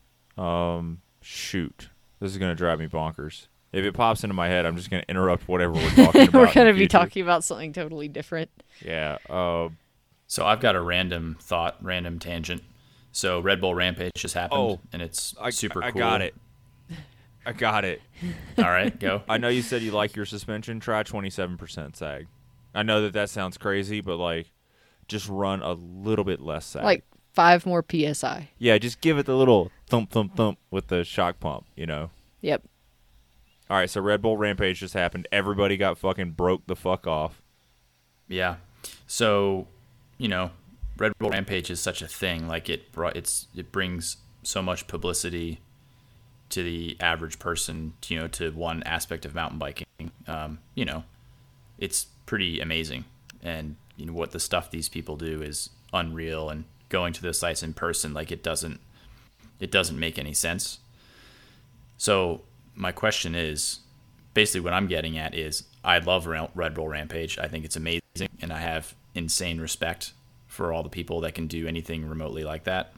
[SPEAKER 2] Shoot. This is going to drive me bonkers. If it pops into my head, I'm just going to interrupt whatever we're talking about.
[SPEAKER 1] We're going to be talking about something totally different.
[SPEAKER 2] Yeah.
[SPEAKER 3] So I've got a random tangent. So Red Bull Rampage just happened, and it's super cool.
[SPEAKER 2] I got it.
[SPEAKER 3] All right, go.
[SPEAKER 2] I know you said you like your suspension. Try 27% sag. I know that sounds crazy, but, like, just run a little bit less sag.
[SPEAKER 1] Like 5 more PSI.
[SPEAKER 2] Yeah, just give it the little thump, thump, thump with the shock pump, you know?
[SPEAKER 1] Yep.
[SPEAKER 2] All right, so Red Bull Rampage just happened. Everybody got fucking broke the fuck off.
[SPEAKER 3] Yeah. So, you know, Red Bull Rampage is such a thing. Like, it brings so much publicity to the average person, you know, to one aspect of mountain biking. You know, it's pretty amazing. And, you know, what the stuff these people do is unreal. And going to the sites in person, like, it doesn't make any sense. So my question is, basically what I'm getting at is, I love Red Bull Rampage. I think it's amazing, and I have insane respect for all the people that can do anything remotely like that.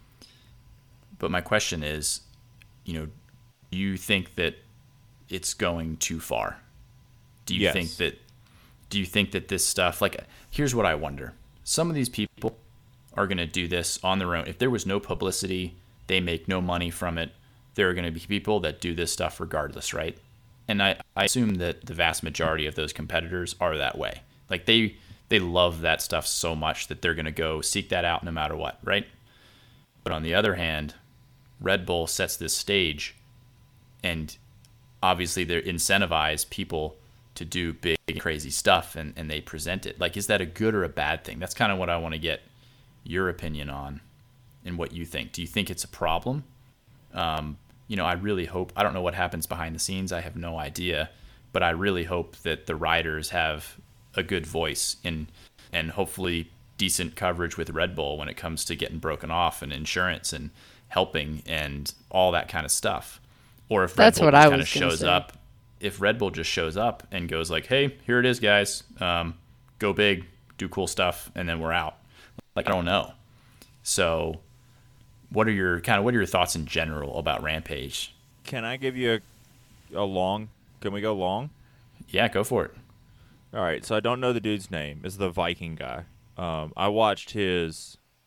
[SPEAKER 3] But my question is, you know, do you think that it's going too far? Do you think that this stuff, like, here's what I wonder. Some of these people are going to do this on their own. If there was no publicity, they make no money from it, there are going to be people that do this stuff regardless, right? And I assume that the vast majority of those competitors are that way. Like, they love that stuff so much that they're going to go seek that out no matter what, right? But on the other hand, Red Bull sets this stage, and obviously they incentivize people to do big, crazy stuff, and they present it. Like, is that a good or a bad thing? That's kind of what I want to get your opinion on and what you think. Do you think it's a problem? You know, I really hope, I don't know what happens behind the scenes. I have no idea, but I really hope that the riders have a good voice and hopefully decent coverage with Red Bull when it comes to getting broken off and insurance and helping and all that kind of stuff. Or if Red Bull just kind of shows up, if Red Bull just shows up and goes like, hey, here it is, guys, go big, do cool stuff, and then we're out. Like, I don't know. So what are your thoughts in general about Rampage?
[SPEAKER 2] Can I give you a long? Can we go long?
[SPEAKER 3] Yeah, go for it.
[SPEAKER 2] All right, so I don't know the dude's name. It's the Viking guy. I watched his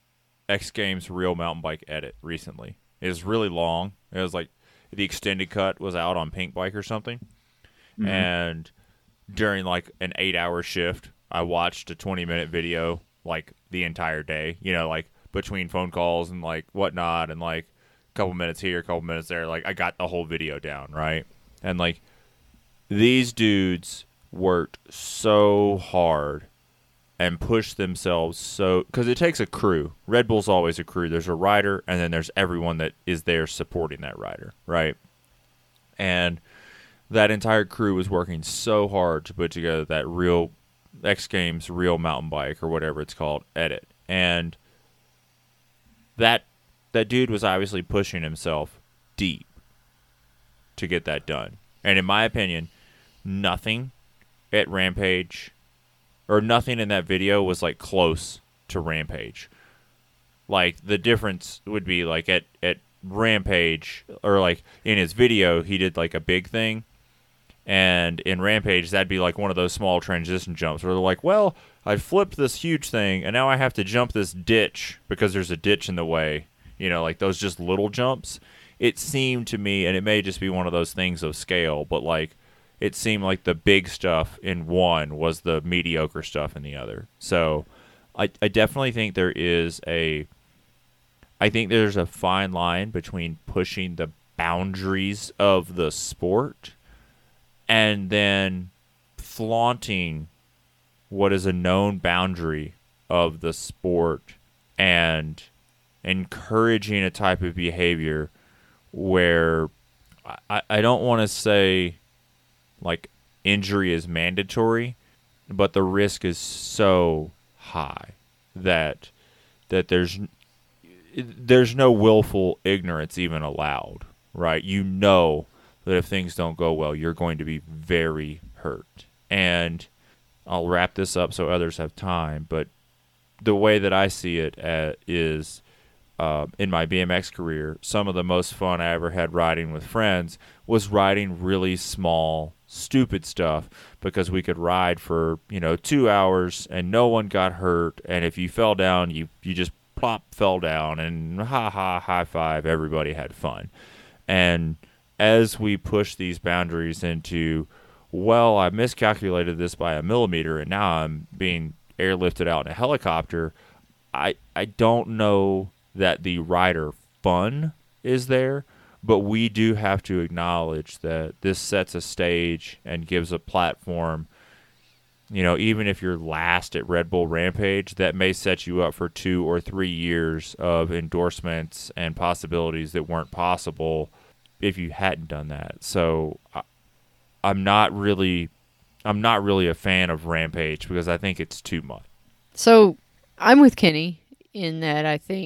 [SPEAKER 2] X Games Real Mountain Bike edit recently. It was really long. It was like the extended cut was out on Pink Bike or something.
[SPEAKER 3] Mm-hmm.
[SPEAKER 2] And during like an 8-hour shift, I watched a 20-minute video like the entire day, you know, like between phone calls and like whatnot, and like a couple minutes here, a couple minutes there. Like I got the whole video down, right? And like these dudes worked so hard and pushed themselves so, because it takes a crew. Red Bull's always a crew. There's a rider, and then there's everyone that is there supporting that rider, right? And that entire crew was working so hard to put together that real X Games Real Mountain Bike, or whatever it's called, edit. And that dude was obviously pushing himself deep to get that done. And in my opinion, nothing at Rampage, or nothing in that video was like close to Rampage. Like the difference would be like at Rampage, or like in his video, he did like a big thing. And in Rampage, that'd be like one of those small transition jumps where they're like, well, I flipped this huge thing, and now I have to jump this ditch because there's a ditch in the way. You know, like those just little jumps. It seemed to me, and it may just be one of those things of scale, but like it seemed like the big stuff in one was the mediocre stuff in the other. So I definitely think there's a fine line between pushing the boundaries of the sport and then flaunting what is a known boundary of the sport and encouraging a type of behavior where I don't want to say like injury is mandatory, but the risk is so high that there's no willful ignorance even allowed, right? You know that if things don't go well, you're going to be very hurt. And I'll wrap this up so others have time, but the way that I see it is in my BMX career, some of the most fun I ever had riding with friends was riding really small, stupid stuff, because we could ride for 2 hours and no one got hurt. And if you fell down, you just plop fell down, and high five, everybody had fun. And as we push these boundaries into, well, I miscalculated this by a millimeter and now I'm being airlifted out in a helicopter, I don't know that the rider fun is there, but we do have to acknowledge that this sets a stage and gives a platform. Even if you're last at Red Bull Rampage, that may set you up for 2 or 3 years of endorsements and possibilities that weren't possible if you hadn't done that. So I'm not really a fan of Rampage because I think it's too much.
[SPEAKER 1] So I'm with Kenny in that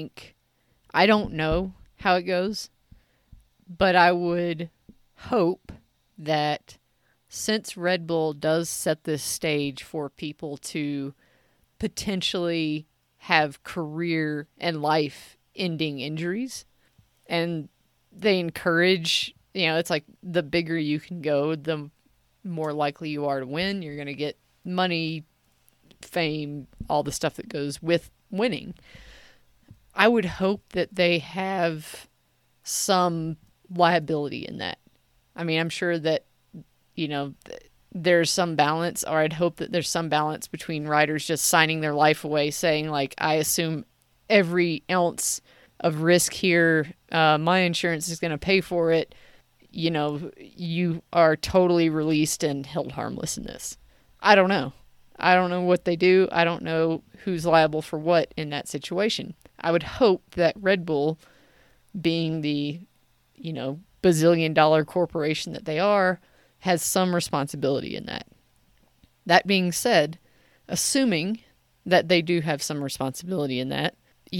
[SPEAKER 1] I don't know how it goes, but I would hope that since Red Bull does set this stage for people to potentially have career and life-ending injuries, and they encourage, it's like the bigger you can go, the more likely you are to win. You're going to get money, fame, all the stuff that goes with winning. I would hope that they have some liability in that. I mean, I'm sure that, there's some balance, or I'd hope that there's some balance between riders just signing their life away, saying, like, I assume every ounce of risk here, my insurance is going to pay for it. You are totally released and held harmless in this. I don't know. I don't know what they do. I don't know who's liable for what in that situation. I would hope that Red Bull, being the, bazillion-dollar corporation that they are, has some responsibility in that. That being said, assuming that they do have some responsibility in that,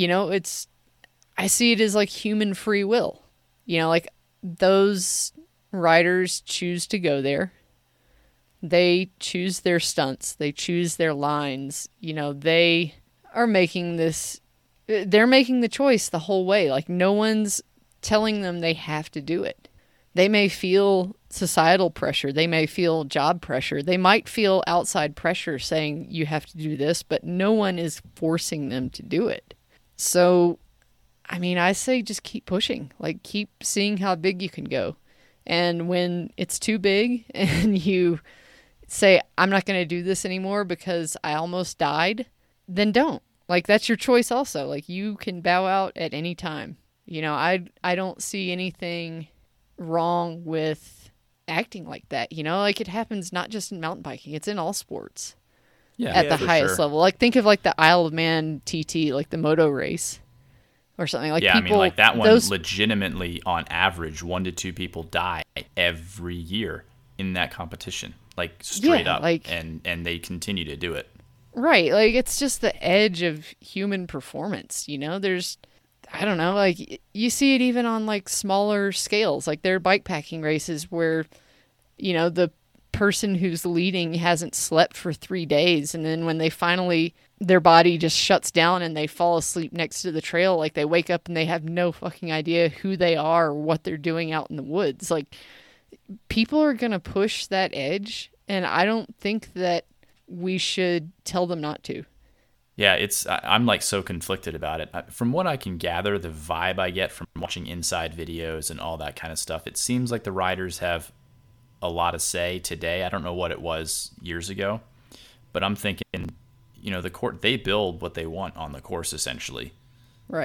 [SPEAKER 1] I see it as like human free will. Like those riders choose to go there. They choose their stunts. They choose their lines. They are making they're making the choice the whole way. Like no one's telling them they have to do it. They may feel societal pressure. They may feel job pressure. They might feel outside pressure saying you have to do this, but no one is forcing them to do it. So, I mean, I say just keep pushing. Like, keep seeing how big you can go. And when it's too big and you say, I'm not going to do this anymore because I almost died, then don't. Like, that's your choice also. Like, you can bow out at any time. You know, I don't see anything wrong with acting like that. You know, like, it happens not just in mountain biking, it's in all sports.
[SPEAKER 3] Yeah,
[SPEAKER 1] At the
[SPEAKER 3] for
[SPEAKER 1] highest
[SPEAKER 3] sure.
[SPEAKER 1] level. Like, think of like the Isle of Man TT, like the moto race or something. Like,
[SPEAKER 3] Yeah,
[SPEAKER 1] people,
[SPEAKER 3] I mean, like that one,
[SPEAKER 1] those,
[SPEAKER 3] legitimately, on average, 1 to 2 people die every year in that competition, like straight
[SPEAKER 1] yeah,
[SPEAKER 3] up,
[SPEAKER 1] like,
[SPEAKER 3] and they continue to do it.
[SPEAKER 1] right. Like, it's just the edge of human performance, you know? There's, I don't know, like, you see it even on like smaller scales. Like, there are bike packing races where, you know, the person who's leading hasn't slept for 3 days. And then when they finally, their body just shuts down and they fall asleep next to the trail, like, they wake up and they have no fucking idea who they are or what they're doing out in the woods. Like, people are going to push that edge. And I don't think that we should tell them not to.
[SPEAKER 3] Yeah, I'm like so conflicted about it. From what I can gather, the vibe I get from watching inside videos and all that kind of stuff, it seems like the riders have a lot of say today. I don't know what it was years ago, but I'm thinking, the court, they build what they want on the course essentially.
[SPEAKER 1] Right.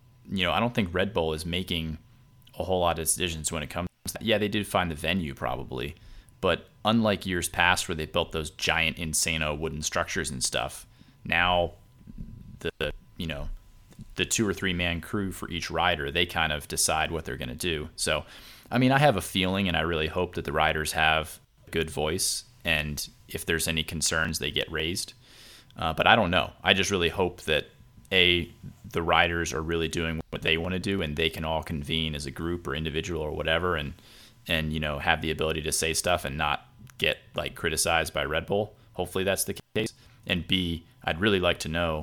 [SPEAKER 3] I don't think Red Bull is making a whole lot of decisions when it comes to that. Yeah, they did find the venue probably, but unlike years past where they built those giant Insano wooden structures and stuff, now the you know the 2 or 3 man crew for each rider, they kind of decide what they're going to do. So, I mean, I have a feeling, and I really hope that the riders have a good voice, and if there's any concerns, they get raised. But I don't know. I just really hope that the riders are really doing what they want to do, and they can all convene as a group or individual or whatever, and have the ability to say stuff and not get like criticized by Red Bull. Hopefully that's the case. And B, I'd really like to know,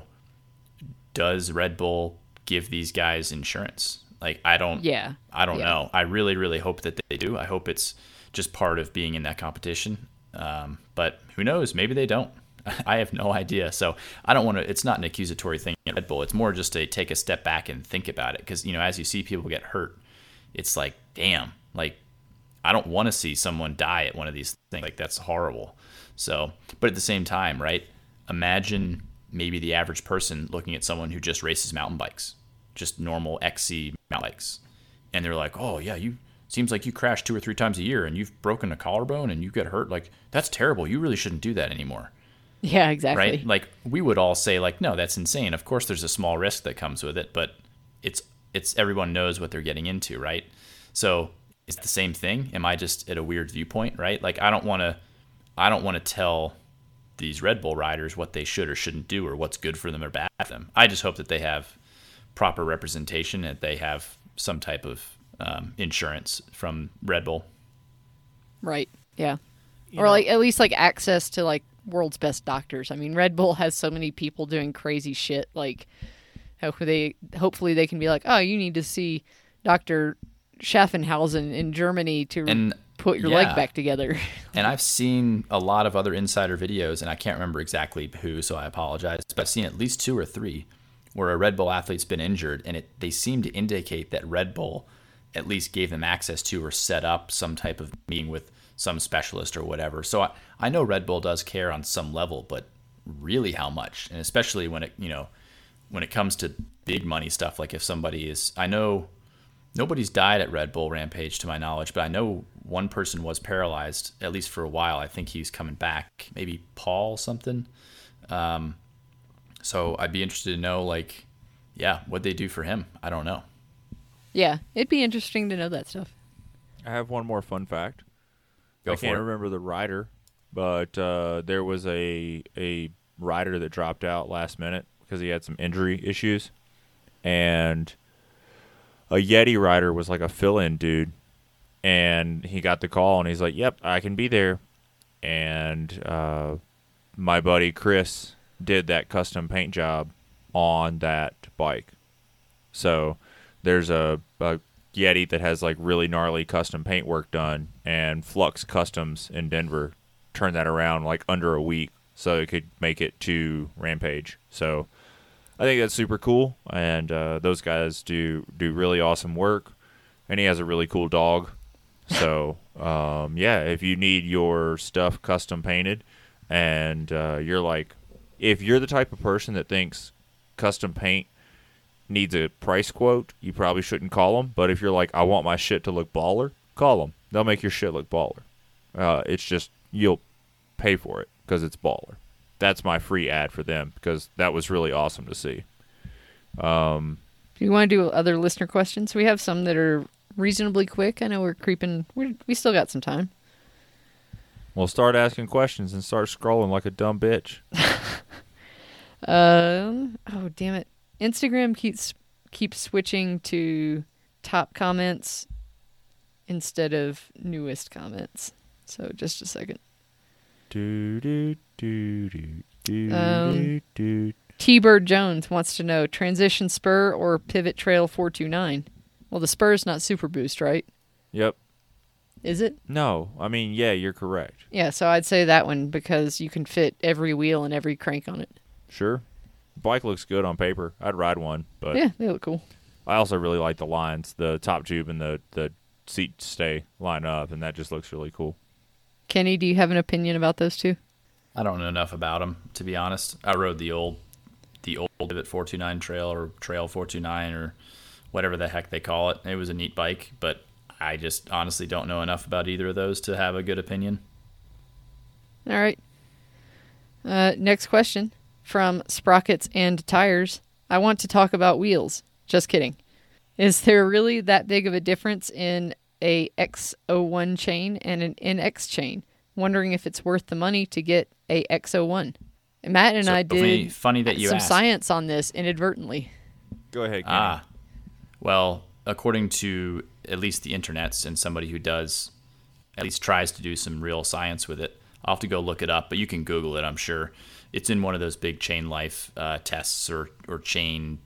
[SPEAKER 3] does Red Bull give these guys insurance? Like, I don't
[SPEAKER 1] Yeah.
[SPEAKER 3] know. I really, really hope that they do. I hope it's just part of being in that competition. But who knows? Maybe they don't. I have no idea. So I don't want to, it's not an accusatory thing at Red Bull. It's more just to take a step back and think about it. Because, as you see people get hurt, it's like, damn, like, I don't want to see someone die at one of these things. Like, that's horrible. So, but at the same time, right? Imagine maybe the average person looking at someone who just races mountain bikes, just normal XC mountain bikes. And they're like, oh yeah, seems like you crash 2 or 3 times a year and you've broken a collarbone and you get hurt. Like, that's terrible. You really shouldn't do that anymore.
[SPEAKER 1] Yeah, exactly.
[SPEAKER 3] Right? Like, we would all say like, no, that's insane. Of course there's a small risk that comes with it, but it's everyone knows what they're getting into, right? So it's the same thing. Am I just at a weird viewpoint, right? Like, I don't want to tell these Red Bull riders what they should or shouldn't do or what's good for them or bad for them. I just hope that they have proper representation, that they have some type of insurance from Red Bull.
[SPEAKER 1] Right. Yeah. Or like at least like access to like world's best doctors. I mean, Red Bull has so many people doing crazy shit. Like, hopefully they can be like, oh, you need to see Dr. Schaffenhausen in Germany to put your leg back together.
[SPEAKER 3] And I've seen a lot of other insider videos, and I can't remember exactly who, so I apologize, but I've seen at least 2 or 3 where a Red Bull athlete's been injured, and they seem to indicate that Red Bull at least gave them access to or set up some type of meeting with some specialist or whatever. So I know Red Bull does care on some level, but really how much? And especially when it comes to big money stuff, like if somebody is, I know nobody's died at Red Bull Rampage to my knowledge, but I know one person was paralyzed, at least for a while. I think he's coming back, maybe Paul something. So I'd be interested to know, like, yeah, what they do for him. I don't know.
[SPEAKER 1] Yeah, it'd be interesting to know that stuff.
[SPEAKER 2] I have one more fun fact.
[SPEAKER 3] Go
[SPEAKER 2] I
[SPEAKER 3] for
[SPEAKER 2] can't
[SPEAKER 3] it.
[SPEAKER 2] remember the rider, but there was a rider that dropped out last minute because he had some injury issues, and a Yeti rider was like a fill-in dude, and he got the call, and he's like, yep, I can be there. And my buddy Chris did that custom paint job on that bike. So there's a Yeti that has like really gnarly custom paint work done, and Flux Customs in Denver turned that around like under a week so it could make it to Rampage. So I think that's super cool, and those guys do really awesome work, and he has a really cool dog. So, yeah, if you need your stuff custom painted, and you're like, if you're the type of person that thinks custom paint needs a price quote, you probably shouldn't call them. But if you're like, I want my shit to look baller, call them. They'll make your shit look baller. It's just you'll pay for it because it's baller. That's my free ad for them because that was really awesome to see.
[SPEAKER 1] Do you want to do other listener questions? We have some that are reasonably quick. I know we're creeping. We still got some time.
[SPEAKER 2] We'll start asking questions and start scrolling like a dumb bitch.
[SPEAKER 1] Oh, damn it. Instagram keeps switching to top comments instead of newest comments. So just a second. T-Bird Jones wants to know, transition spur or pivot trail 429? Well, the spur's not super boost, right?
[SPEAKER 2] Yep.
[SPEAKER 1] Is it?
[SPEAKER 2] No. I mean, yeah, you're correct.
[SPEAKER 1] Yeah, so I'd say that one because you can fit every wheel and every crank on it.
[SPEAKER 2] Sure. Bike looks good on paper. I'd ride one, but
[SPEAKER 1] yeah, they look cool.
[SPEAKER 2] I also really like the lines, the top tube and the seat stay line up, and that just looks really cool.
[SPEAKER 1] Kenny, do you have an opinion about those two?
[SPEAKER 3] I don't know enough about them, to be honest. I rode the old Pivot 429 trail or Trail 429 or whatever the heck they call it. It was a neat bike, but I just honestly don't know enough about either of those to have a good opinion.
[SPEAKER 1] All right. Next question from Sprockets and Tires. I want to talk about wheels. Just kidding. Is there really that big of a difference in a X01 chain and an NX chain? Wondering if it's worth the money to get a X01. And Matt and I did
[SPEAKER 3] funny that you
[SPEAKER 1] some
[SPEAKER 3] asked.
[SPEAKER 1] Science on this inadvertently.
[SPEAKER 2] Go ahead, Kenny.
[SPEAKER 3] Well, according to at least the internets and somebody who does, at least tries to do some real science with it, I'll have to go look it up, but you can Google it, I'm sure. It's in one of those big chain life tests or chain,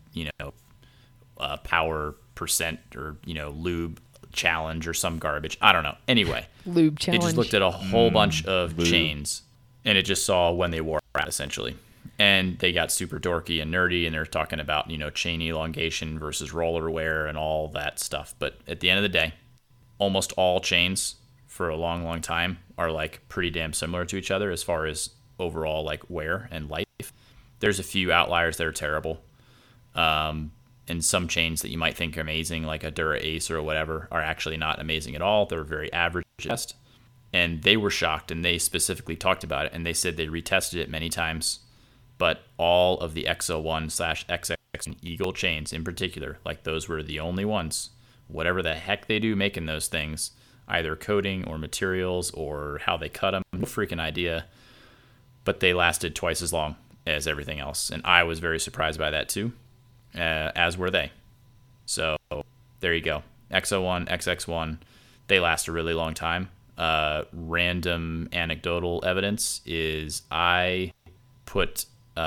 [SPEAKER 3] power percent or, lube challenge or some garbage. I don't know. Anyway,
[SPEAKER 1] lube challenge.
[SPEAKER 3] It just looked at a whole bunch of chains, and it just saw when they wore out, essentially. And they got super dorky and nerdy, and they're talking about, chain elongation versus roller wear and all that stuff. But at the end of the day, almost all chains for a long, long time are like pretty damn similar to each other as far as overall like wear and life. There's a few outliers that are terrible. And some chains that you might think are amazing, like a Dura Ace or whatever, are actually not amazing at all. They're very average at best. And they were shocked, and they specifically talked about it, and they said they retested it many times. But all of the X01/XX and Eagle chains in particular, like those were the only ones. Whatever the heck they do making those things, either coating or materials or how they cut them, no freaking idea. But they lasted twice as long as everything else. And I was very surprised by that too. As were they. So there you go. X01, XX1, they last a really long time. Random anecdotal evidence is I put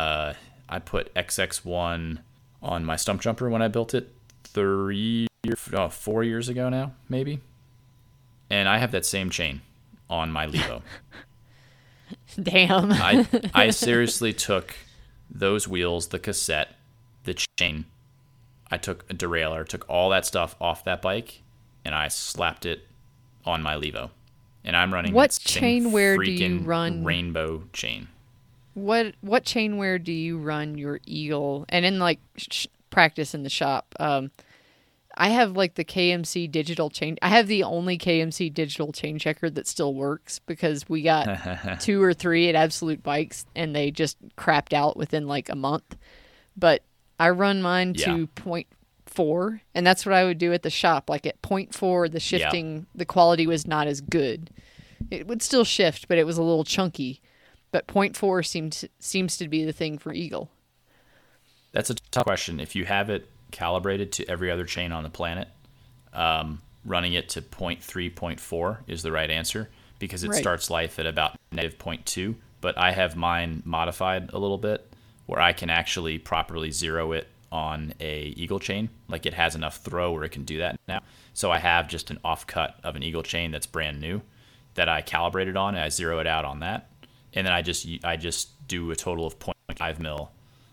[SPEAKER 3] XX1 on my stump jumper when I built it 4 years ago now, maybe. And I have that same chain on my Levo.
[SPEAKER 1] Damn.
[SPEAKER 3] I seriously took those wheels, the cassette, the chain, I took a derailleur, took all that stuff off that bike, and I slapped it on my Levo. And I'm running
[SPEAKER 1] what chain wear do you run?
[SPEAKER 3] Rainbow chain.
[SPEAKER 1] What chain wear do you run your Eagle? And in like practice in the shop, I have like the KMC digital chain. I have the only KMC digital chain checker that still works because we got 2 or 3 at Absolute Bikes and they just crapped out within like a month. But I run mine to 0.4, and that's what I would do at the shop. Like at 0.4, the shifting, the quality was not as good. It would still shift, but it was a little chunky. But 0.4 seems to be the thing for Eagle.
[SPEAKER 3] That's a tough question. If you have it calibrated to every other chain on the planet, running it to 0.3, 0.4 is the right answer because it starts life at about negative 0.2. But I have mine modified a little bit where I can actually properly zero it on a Eagle chain. Like it has enough throw where it can do that now. So I have just an offcut of an Eagle chain that's brand new that I calibrated on, and I zero it out on that. And then I just do a total of 0.5 mil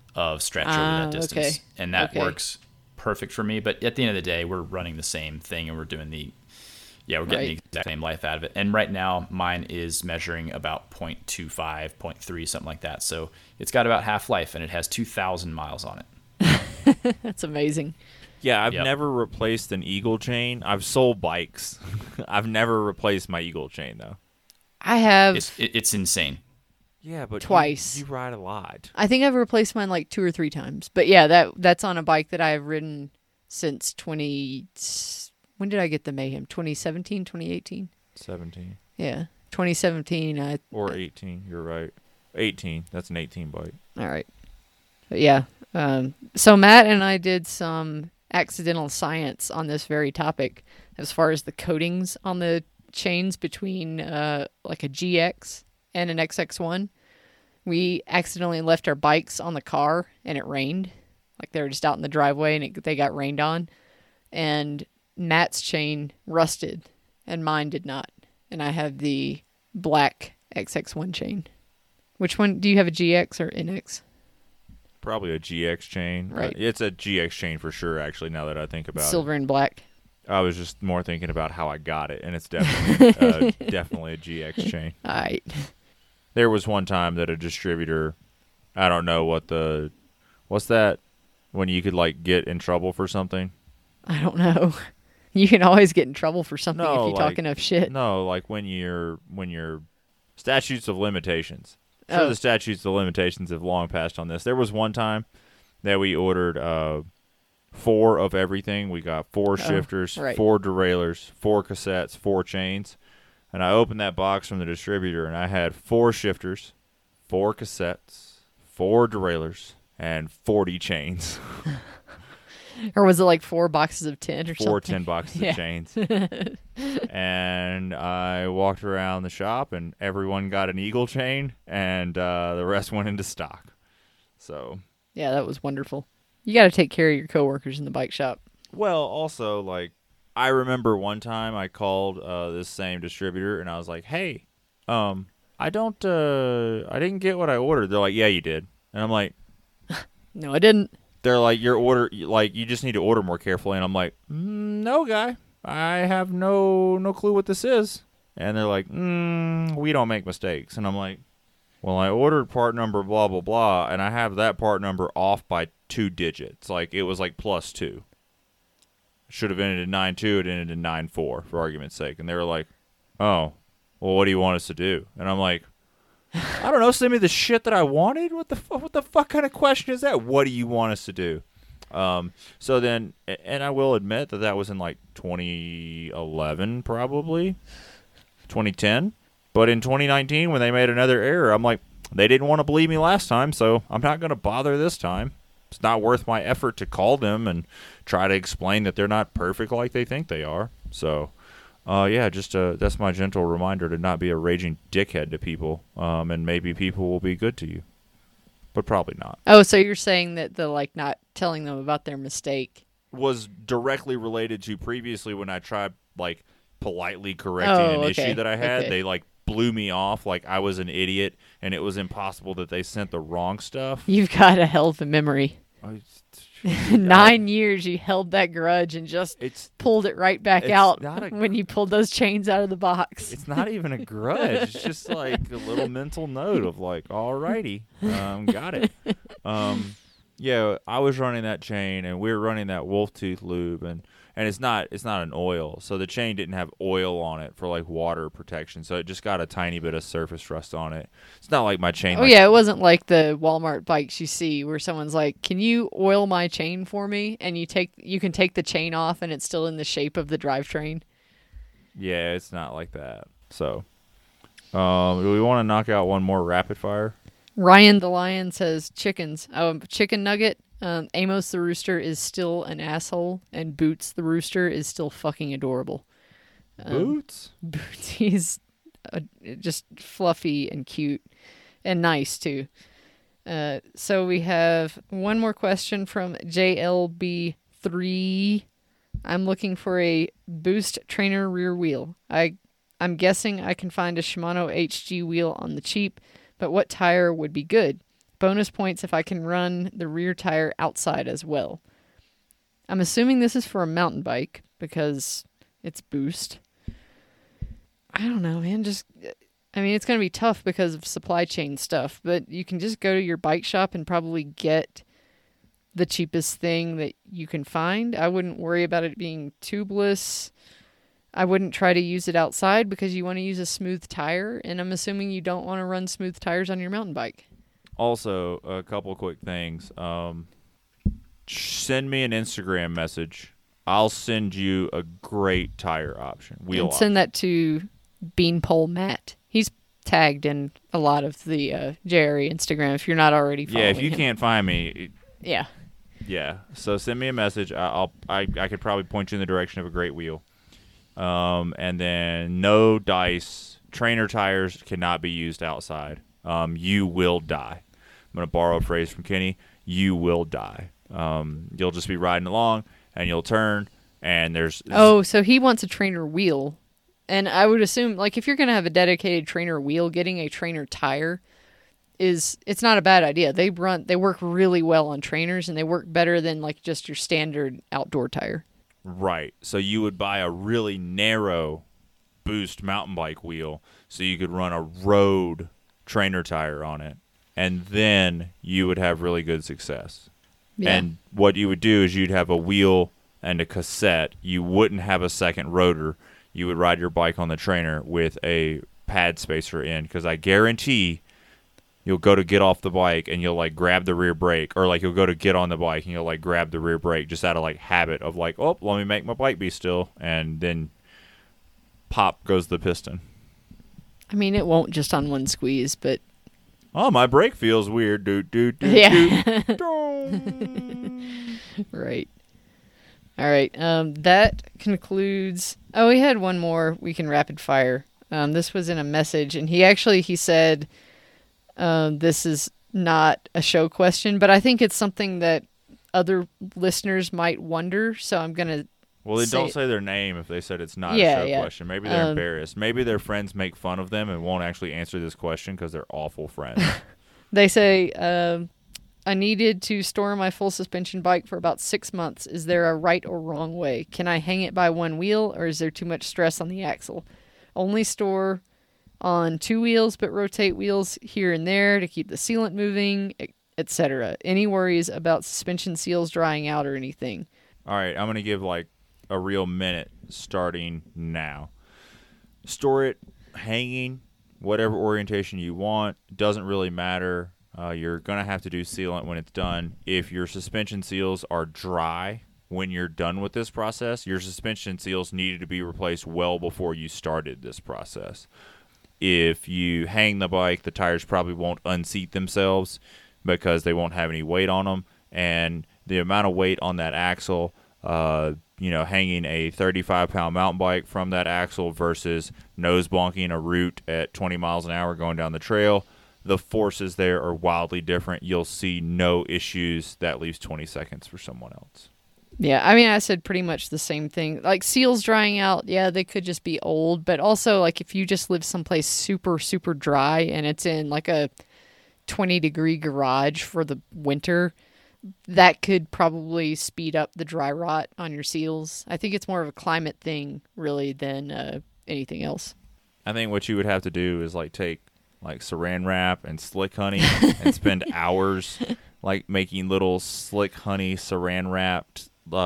[SPEAKER 3] of stretch over that distance.
[SPEAKER 1] Okay.
[SPEAKER 3] And that
[SPEAKER 1] Okay.
[SPEAKER 3] works perfect for me. But at the end of the day, we're running the same thing and we're doing we're getting the exact same life out of it. And right now, mine is measuring about 0.25, 0.3, something like that. So it's got about half life, and it has 2,000 miles on it.
[SPEAKER 1] That's amazing.
[SPEAKER 2] Yeah, I've
[SPEAKER 3] Yep.
[SPEAKER 2] never replaced an Eagle chain. I've sold bikes. I've never replaced my Eagle chain though.
[SPEAKER 1] I have.
[SPEAKER 3] It's insane.
[SPEAKER 2] Yeah, but
[SPEAKER 1] Twice.
[SPEAKER 2] You ride a lot.
[SPEAKER 1] I think I've replaced mine like 2 or 3 times. But yeah, that's on a bike that I have ridden since 20. When did I get the Mayhem? 2017, 2018?
[SPEAKER 2] 17
[SPEAKER 1] Yeah, 2017.
[SPEAKER 2] or 18. You're right. 18. That's an 18 bike.
[SPEAKER 1] All right. But yeah. So Matt and I did some accidental science on this very topic as far as the coatings on the chains between like a GX and an XX1. We accidentally left our bikes on the car and it rained. Like they were just out in the driveway and they got rained on. And Matt's chain rusted and mine did not. And I have the black XX1 chain. Which one? Do you have a GX or NX?
[SPEAKER 2] Probably a GX chain.
[SPEAKER 1] Right.
[SPEAKER 2] It's a GX chain for sure, actually, now that I think about
[SPEAKER 1] Silver and black.
[SPEAKER 2] it. I was just more thinking about how I got it, and it's definitely definitely a GX chain.
[SPEAKER 1] All right.
[SPEAKER 2] There was one time that a distributor, I don't know what's that when you could like get in trouble for something?
[SPEAKER 1] I don't know. You can always get in trouble for something
[SPEAKER 2] No,
[SPEAKER 1] if you talk enough shit.
[SPEAKER 2] No, like when you're statutes of limitations. Sure,
[SPEAKER 1] Oh.
[SPEAKER 2] the statutes of limitations have long passed on this. There was one time that we ordered 4 of everything. We got 4 shifters,
[SPEAKER 1] right.
[SPEAKER 2] 4 derailleurs, 4 cassettes, 4 chains. And I opened that box from the distributor, and I had 4 shifters, 4 cassettes, 4 derailleurs, and 40 chains.
[SPEAKER 1] Or was it like 4 boxes of 10 or
[SPEAKER 2] 4
[SPEAKER 1] something?
[SPEAKER 2] 10 boxes
[SPEAKER 1] Yeah.
[SPEAKER 2] of chains. And I walked around the shop, and everyone got an Eagle chain, and the rest went into stock. So,
[SPEAKER 1] Yeah, that was wonderful. You got to take care of your coworkers in the bike shop.
[SPEAKER 2] well, also, like, I remember one time I called this same distributor, and I was like, hey, I didn't get what I ordered. They're like, yeah, you did. And I'm like,
[SPEAKER 1] No, I didn't.
[SPEAKER 2] they're like, your order, like, you just need to order more carefully. And I'm like, no, guy, I have no clue what this is. And they're like, we don't make mistakes. And I'm like, well, I ordered part number blah, blah, blah, and I have that part number off by 2 digits. Like, it was like +2. Should have ended in 9.2. It ended in 9.4, for argument's sake. And they were like, oh, well, what do you want us to do? And I'm like, I don't know, send me the shit that I wanted? What the fuck kind of question is that? What do you want us to do? So then, and I will admit that was in like 2011, probably 2010. But in 2019, when they made another error, I'm like, they didn't want to believe me last time, so I'm not going to bother this time. It's not worth my effort to call them and try to explain that they're not perfect like they think they are. So, just that's my gentle reminder to not be a raging dickhead to people, and maybe people will be good to you, but probably not.
[SPEAKER 1] Oh, so you're saying that the like not telling them about their mistake.
[SPEAKER 2] Was directly related to previously when I tried like politely correcting an issue that I had.
[SPEAKER 1] Okay.
[SPEAKER 2] They like blew me off like I was an idiot, and it was impossible that they sent the wrong stuff.
[SPEAKER 1] You've got a hell of a memory. 9 years you held that grudge and just
[SPEAKER 2] It's
[SPEAKER 1] pulled it right back
[SPEAKER 2] it's
[SPEAKER 1] out
[SPEAKER 2] not a-
[SPEAKER 1] when you pulled those chains out of the box.
[SPEAKER 2] It's not even a grudge. It's just like a little mental note of like, alrighty, got it. Yeah, I was running that chain, and we were running that wolf tooth lube, and it's not an oil, so the chain didn't have oil on it for like water protection, so it just got a tiny bit of surface rust on it. It's not like my chain.
[SPEAKER 1] Oh yeah, it wasn't like the Walmart bikes you see where someone's like, "Can you oil my chain for me?" And you can take the chain off, and it's still in the shape of the drivetrain.
[SPEAKER 2] Yeah, it's not like that. So, do we want to knock out one more rapid fire?
[SPEAKER 1] Ryan the Lion says chickens. Chicken nugget. Amos the rooster is still an asshole, and Boots the rooster is still fucking adorable.
[SPEAKER 2] Boots?
[SPEAKER 1] Boots, he's just fluffy and cute and nice too. So we have one more question from JLB3. I'm looking for a Boost trainer rear wheel. I'm guessing I can find a Shimano HG wheel on the cheap, but what tire would be good? bonus points if I can run the rear tire outside as well. I'm assuming this is for a mountain bike because it's Boost. I don't know, man. It's going to be tough because of supply chain stuff, but you can just go to your bike shop and probably get the cheapest thing that you can find. I wouldn't worry about it being tubeless. I wouldn't try to use it outside because you want to use a smooth tire, and I'm assuming you don't want to run smooth tires on your mountain bike.
[SPEAKER 2] Also, a couple quick things. Send me an Instagram message. I'll send you a great tire option.
[SPEAKER 1] And send that to Beanpole Matt. He's tagged in a lot of the JRE Instagram if you're not already following
[SPEAKER 2] Yeah, if you
[SPEAKER 1] him.
[SPEAKER 2] can't find me.
[SPEAKER 1] Yeah.
[SPEAKER 2] Yeah. So send me a message. I could probably point you in the direction of a great wheel. And then no dice. Trainer tires cannot be used outside. You will die. I'm going to borrow a phrase from Kenny. You will die. You'll just be riding along, and you'll turn, and there's...
[SPEAKER 1] Oh, so he wants a trainer wheel. And I would assume, like, if you're going to have a dedicated trainer wheel, getting a trainer tire it's not a bad idea. They work really well on trainers, and they work better than, like, just your standard outdoor tire.
[SPEAKER 2] Right. So you would buy a really narrow Boost mountain bike wheel so you could run a road trainer tire on it, and then you would have really good success.
[SPEAKER 1] Yeah.
[SPEAKER 2] And what you would do is you'd have a wheel and a cassette. You wouldn't have a second rotor. You would ride your bike on the trainer with a pad spacer in, because I guarantee you'll go to get off the bike and you'll like grab the rear brake, or like you'll go to get on the bike and you'll like grab the rear brake just out of like habit of like, oh, let me make my bike be still, and then pop goes the piston.
[SPEAKER 1] I mean, it won't just on one squeeze, but...
[SPEAKER 2] Oh, my brake feels weird.
[SPEAKER 1] Yeah.
[SPEAKER 2] Doot.
[SPEAKER 1] Right. All right. That concludes... Oh, we had one more we can rapid fire. This was in a message, and he said this is not a show question, but I think it's something that other listeners might wonder, so I'm going to...
[SPEAKER 2] Well, they don't say their name if they said it's not a show question. Maybe they're embarrassed. Maybe their friends make fun of them and won't actually answer this question because they're awful friends.
[SPEAKER 1] They say, I needed to store my full suspension bike for about 6 months. Is there a right or wrong way? Can I hang it by one wheel, or is there too much stress on the axle? Only store on 2 wheels, but rotate wheels here and there to keep the sealant moving, etc. Any worries about suspension seals drying out or anything?
[SPEAKER 2] All right, I'm going to give like a real minute starting now. Store it hanging, whatever orientation you want. Doesn't really matter. You're going to have to do sealant when it's done. If your suspension seals are dry when you're done with this process, your suspension seals needed to be replaced well before you started this process. If you hang the bike, the tires probably won't unseat themselves because they won't have any weight on them. And the amount of weight on that axle, hanging a 35-pound mountain bike from that axle versus nose bonking a route at 20 miles an hour going down the trail, the forces there are wildly different. You'll see no issues. That leaves 20 seconds for someone else.
[SPEAKER 1] Yeah, I mean, I said pretty much the same thing. Like, seals drying out, yeah, they could just be old. But also, like, if you just live someplace super, super dry and it's in, like, a 20-degree garage for the winter, that could probably speed up the dry rot on your seals. I think it's more of a climate thing, really, than anything else.
[SPEAKER 2] I think what you would have to do is, like, take, like, saran wrap and slick honey and spend hours, like, making little slick honey saran wrapped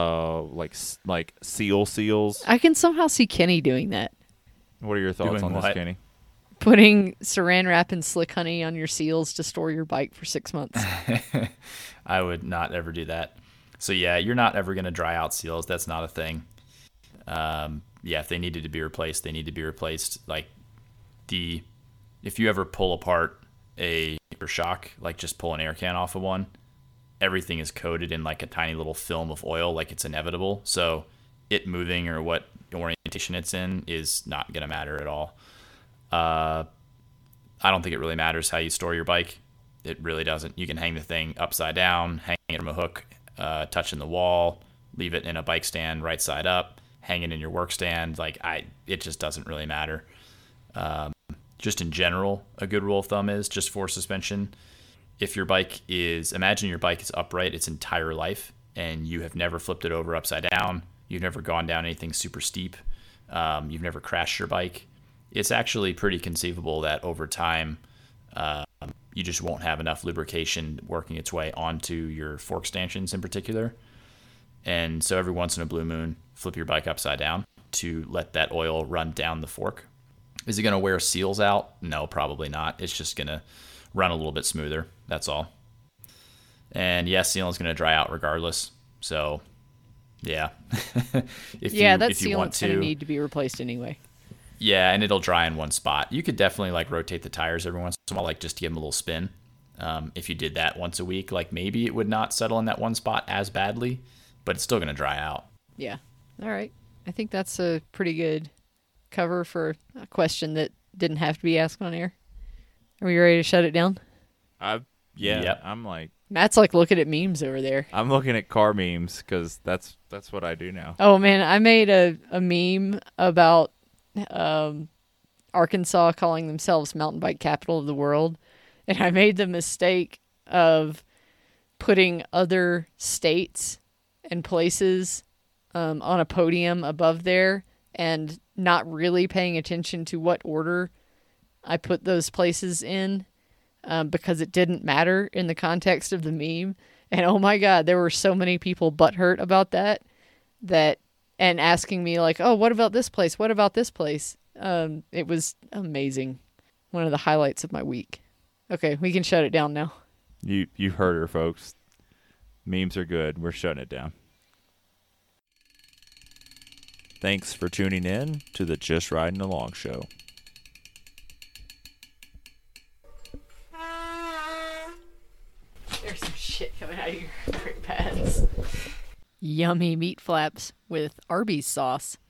[SPEAKER 2] like seal seals.
[SPEAKER 1] I can somehow see Kenny doing that.
[SPEAKER 2] What are your thoughts
[SPEAKER 3] Doing
[SPEAKER 2] on
[SPEAKER 3] what?
[SPEAKER 2] this, Kenny?
[SPEAKER 1] Putting saran wrap and slick honey on your seals to store your bike for 6 months.
[SPEAKER 3] I would not ever do that. So yeah, you're not ever going to dry out seals. That's not a thing. If they needed to be replaced, they need to be replaced. Like if you ever pull apart a shock, like just pull an air can off of one, everything is coated in like a tiny little film of oil, like it's inevitable. So it moving or what orientation it's in is not going to matter at all. I don't think it really matters how you store your bike. It really doesn't. You can hang the thing upside down, hang it from a hook, touching the wall, leave it in a bike stand right side up, hang it in your work stand. It just doesn't really matter. Just in general, a good rule of thumb is just for suspension, if your bike is, imagine your bike is upright its entire life and you have never flipped it over upside down, you've never gone down anything super steep, you've never crashed your bike, it's actually pretty conceivable that over time you just won't have enough lubrication working its way onto your fork stanchions in particular. And so every once in a blue moon, flip your bike upside down to let that oil run down the fork. Is it going to wear seals out? No, probably not. It's just going to run a little bit smoother. That's all. And yes, sealant's going to dry out regardless. So, yeah.
[SPEAKER 1] That
[SPEAKER 3] if you
[SPEAKER 1] sealant's going to need to be replaced anyway.
[SPEAKER 3] Yeah, and it'll dry in one spot. You could definitely like rotate the tires every once in a while, like just to give them a little spin. If you did that once a week, like maybe it would not settle in that one spot as badly, but it's still going to dry out.
[SPEAKER 1] Yeah. All right. I think that's a pretty good cover for a question that didn't have to be asked on air. Are we ready to shut it down?
[SPEAKER 2] Yep. I'm like,
[SPEAKER 1] Matt's like looking at memes over there.
[SPEAKER 2] I'm looking at car memes because that's what I do now.
[SPEAKER 1] Oh man, I made a meme about Arkansas calling themselves mountain bike capital of the world, and I made the mistake of putting other states and places on a podium above there and not really paying attention to what order I put those places in, because it didn't matter in the context of the meme. And oh my God, there were so many people butthurt about that and asking me like, oh, what about this place? What about this place? It was amazing. One of the highlights of my week. Okay, we can shut it down now.
[SPEAKER 2] You heard her, folks. Memes are good. We're shutting it down. Thanks for tuning in to the Just Riding Along show.
[SPEAKER 1] There's some shit coming out of your brake pads. Yummy meat flaps with Arby's sauce.